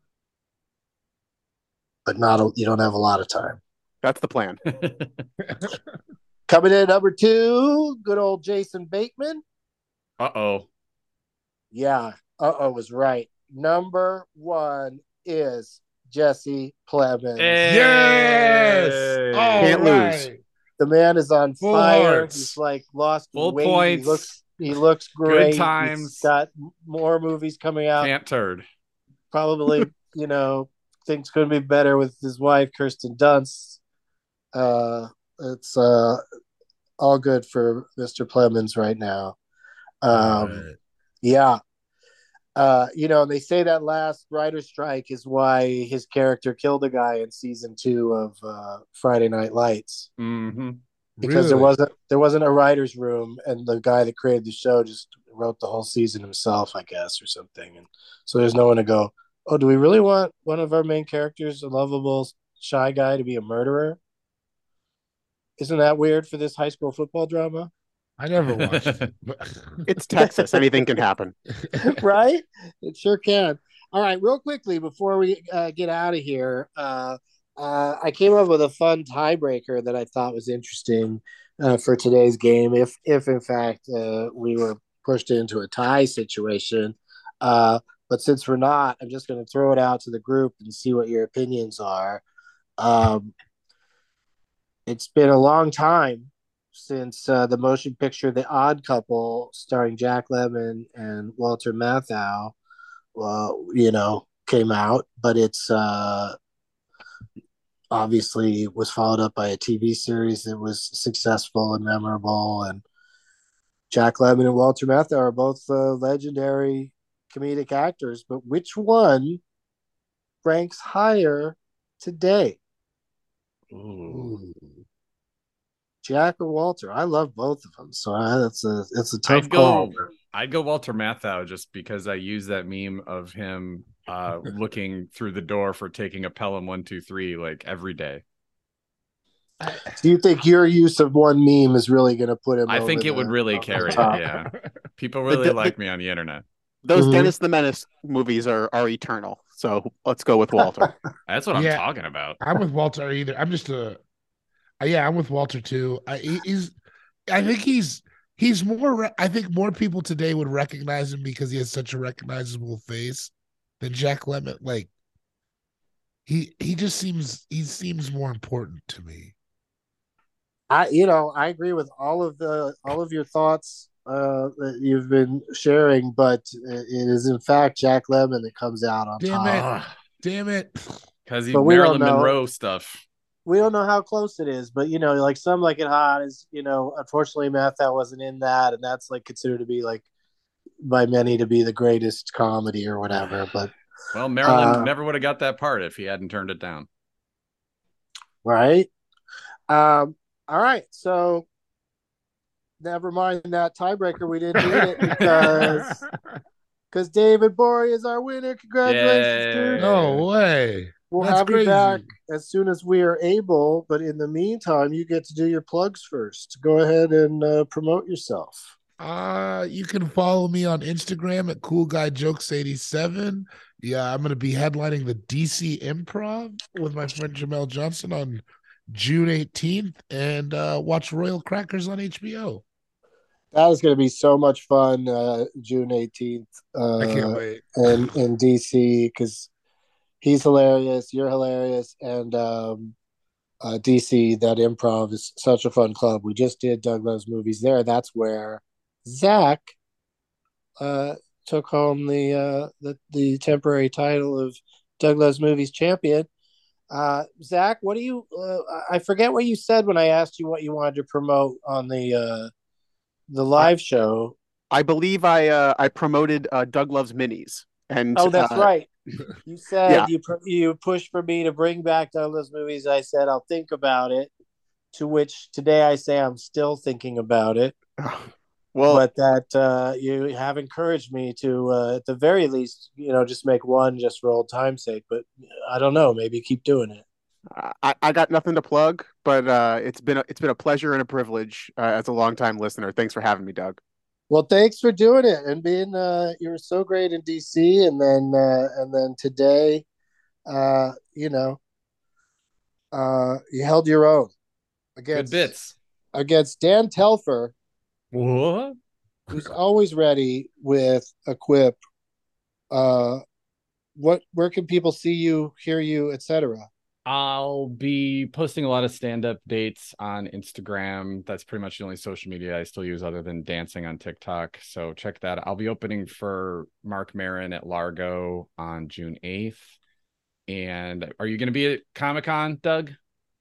But not a, you don't have a lot of time. That's the plan. Coming in at number two, good old Jason Bateman. Uh-oh. Yeah, uh-oh was right. Number one is Jesse Plemons. Hey. Yes! All Can't right. lose. The man is on Full fire. hearts. He's like lost Full weight. points. He looks, he looks great. Good times. He's got more movies coming out. Can't turd. Probably, you know, things could be better with his wife, Kirsten Dunst. Uh, it's uh, all good for Mister Plemons right now. Um, Right. Yeah. Uh, you know, they say that last writer's strike is why his character killed a guy in season two of uh, Friday Night Lights. Mm-hmm. Because there Really? wasn't there wasn't a writer's room, and the guy that created the show just wrote the whole season himself, I guess, or something. And so there's no one to go, oh, do we really want one of our main characters, a lovable, shy guy, to be a murderer? Isn't that weird for this high school football drama? I never watched it. but- It's Texas. Anything can happen. Right? It sure can. All right, real quickly before we uh, get out of here, uh, uh, I came up with a fun tiebreaker that I thought was interesting uh, for today's game. If, if in fact, uh, we were pushed into a tie situation, uh, but since we're not, I'm just going to throw it out to the group and see what your opinions are. Um, it's been a long time since uh, the motion picture The Odd Couple, starring Jack Lemmon and Walter Matthau, uh, you know, came out, but it's uh, obviously was followed up by a T V series that was successful and memorable. And Jack Lemmon and Walter Matthau are both uh, legendary comedic actors, but which one ranks higher today? Ooh. Jack or Walter? I love both of them, so I, that's a it's a tough I'd call. go, I'd go Walter Matthau just because I use that meme of him uh, looking through the door for taking a Pelham one two three like every day. Do you think your use of one meme is really going to put him? I think over it would the- really on the carry it. top? Yeah, people really the- like me on the internet. Those Mhm. Dennis the Menace movies are are eternal. So let's go with Walter. That's what I'm Yeah. talking about. I'm with Walter either. I'm just a, uh, yeah, I'm with Walter too. I, he- he's, I think he's, he's more, re- I think more people today would recognize him because he has such a recognizable face than Jack Lemmon. Like, he, he just seems, he seems more important to me. I, you know, I agree with all of the all of your thoughts uh, that you've been sharing, but it is in fact Jack Lemmon that comes out on Damn top. it. Damn it. Because he But we don't Marilyn know. Monroe stuff. We don't know how close it is, but you know, like Some Like It Hot is, you know, unfortunately Matthau wasn't in that, and that's like considered to be like by many to be the greatest comedy or whatever. But Well, Marilyn Uh, never would have got that part if he hadn't turned it down. right, um, all right, so never mind that tiebreaker. We didn't need it because because David Bory is our winner. Congratulations, Yay. dude. No way. We'll That's have you crazy. back as soon as we are able. But in the meantime, you get to do your plugs first. Go ahead and uh, promote yourself. Uh, you can follow me on Instagram at Cool Guy Jokes eighty-seven. Yeah, I'm gonna be headlining the D C Improv with my friend Jamel Johnson on June eighteenth, and uh, watch Royal Crackers on H B O. That is going to be so much fun. Uh, June eighteenth. Uh, I can't wait. in in D C because he's hilarious. You're hilarious, and um, uh, D C, that Improv is such a fun club. We just did Doug Loves Movies there. That's where Zach uh, took home the uh, the the temporary title of Doug Loves Movies champion. Uh, Zach, what do you? Uh, I forget what you said when I asked you what you wanted to promote on the uh, the live show. I believe I uh, I promoted uh, Doug Loves Minis. And Oh, that's uh, right. You said Yeah. you pu- you pushed for me to bring back Doug Loves Movies. I said I'll think about it. To which today I say I'm still thinking about it. Well, but that uh, you have encouraged me to, uh, at the very least, you know, just make one just for old time's sake. But I don't know, maybe keep doing it. I, I got nothing to plug, but uh, it's been a, it's been a pleasure and a privilege uh, as a longtime listener. Thanks for having me, Doug. Well, thanks for doing it and being. Uh, you were so great in D C, and then uh, and then today, uh, you know, uh, you held your own against Good bits. against Dan Telfer. What? Who's always ready with a quip. Uh, what? Where can people see you, hear you, et cetera? I'll be posting a lot of stand-up dates on Instagram. That's pretty much the only social media I still use other than dancing on TikTok. So check that. I'll be opening for Mark Maron at Largo on June eighth. And are you going to be at Comic-Con, Doug?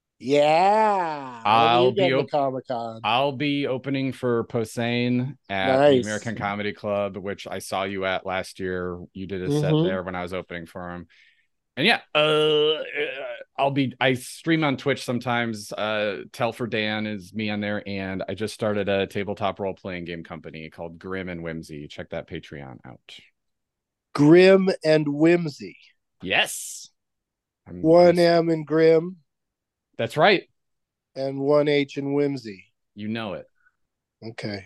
Yeah, I'll be op- Comic-Con. I'll be opening for Posehn at Nice. the American Comedy Club, which I saw you at last year. You did a set Mhm. there when I was opening for him. And yeah, uh, I'll be, I stream on Twitch sometimes. Uh, Telfer Dan is me on there. And I just started a tabletop role-playing game company called Grim and Whimsy. Check that Patreon out. Grim and Whimsy. Yes. I'm, One I'm, M in Grim that's right. and one H in Whimsy. You know it. Okay.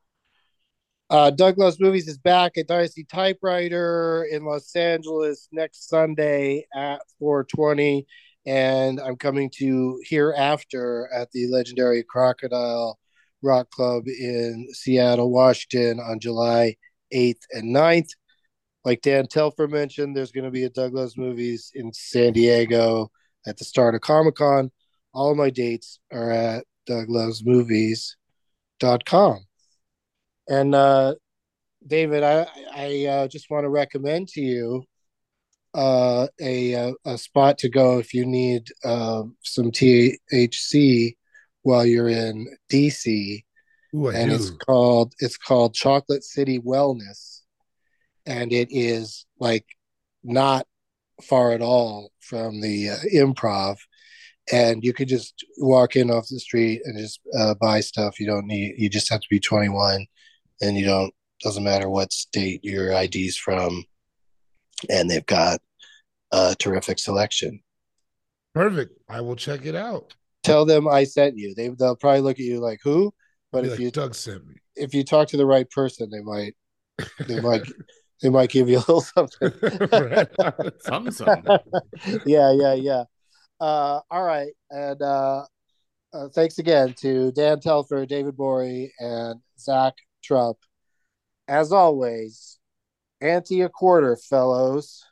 Uh, Doug Loves Movies is back at Dynasty Typewriter in Los Angeles next Sunday at four twenty. And I'm coming to Hereafter at the legendary Crocodile Rock Club in Seattle, Washington on July eighth and ninth. Like Dan Telfer mentioned, there's going to be a Doug Loves Movies in San Diego at the start of Comic-Con. All of my dates are at doug loves movies dot com. And uh, David, I, I uh, just want to recommend to you uh, a, a spot to go if you need uh, some T H C while you're in D C. Ooh, I and do. it's called it's called Chocolate City Wellness, and it is like not far at all from the uh, Improv. And you could just walk in off the street and just uh, buy stuff. You don't need, you just have to be twenty-one, and you don't, doesn't matter what state your I D's from. And they've got a terrific selection. Perfect. I will check it out. Tell them I sent you. They, they'll probably look at you like, who? But Be if like, you, Doug sent me. if you talk to the right person, they might, they might, they might give you a little something. Something, something. yeah, yeah, yeah. Uh, all right. And uh, uh, thanks again to Dan Telfer, David Bory, and Zach Trupp. As always, ante a quarter, fellows.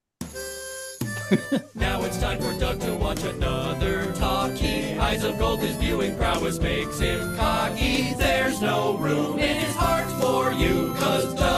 Now it's time for Doug to watch another talkie. Eyes of gold, his viewing prowess makes him cocky. There's no room in his heart for you, 'cause Doug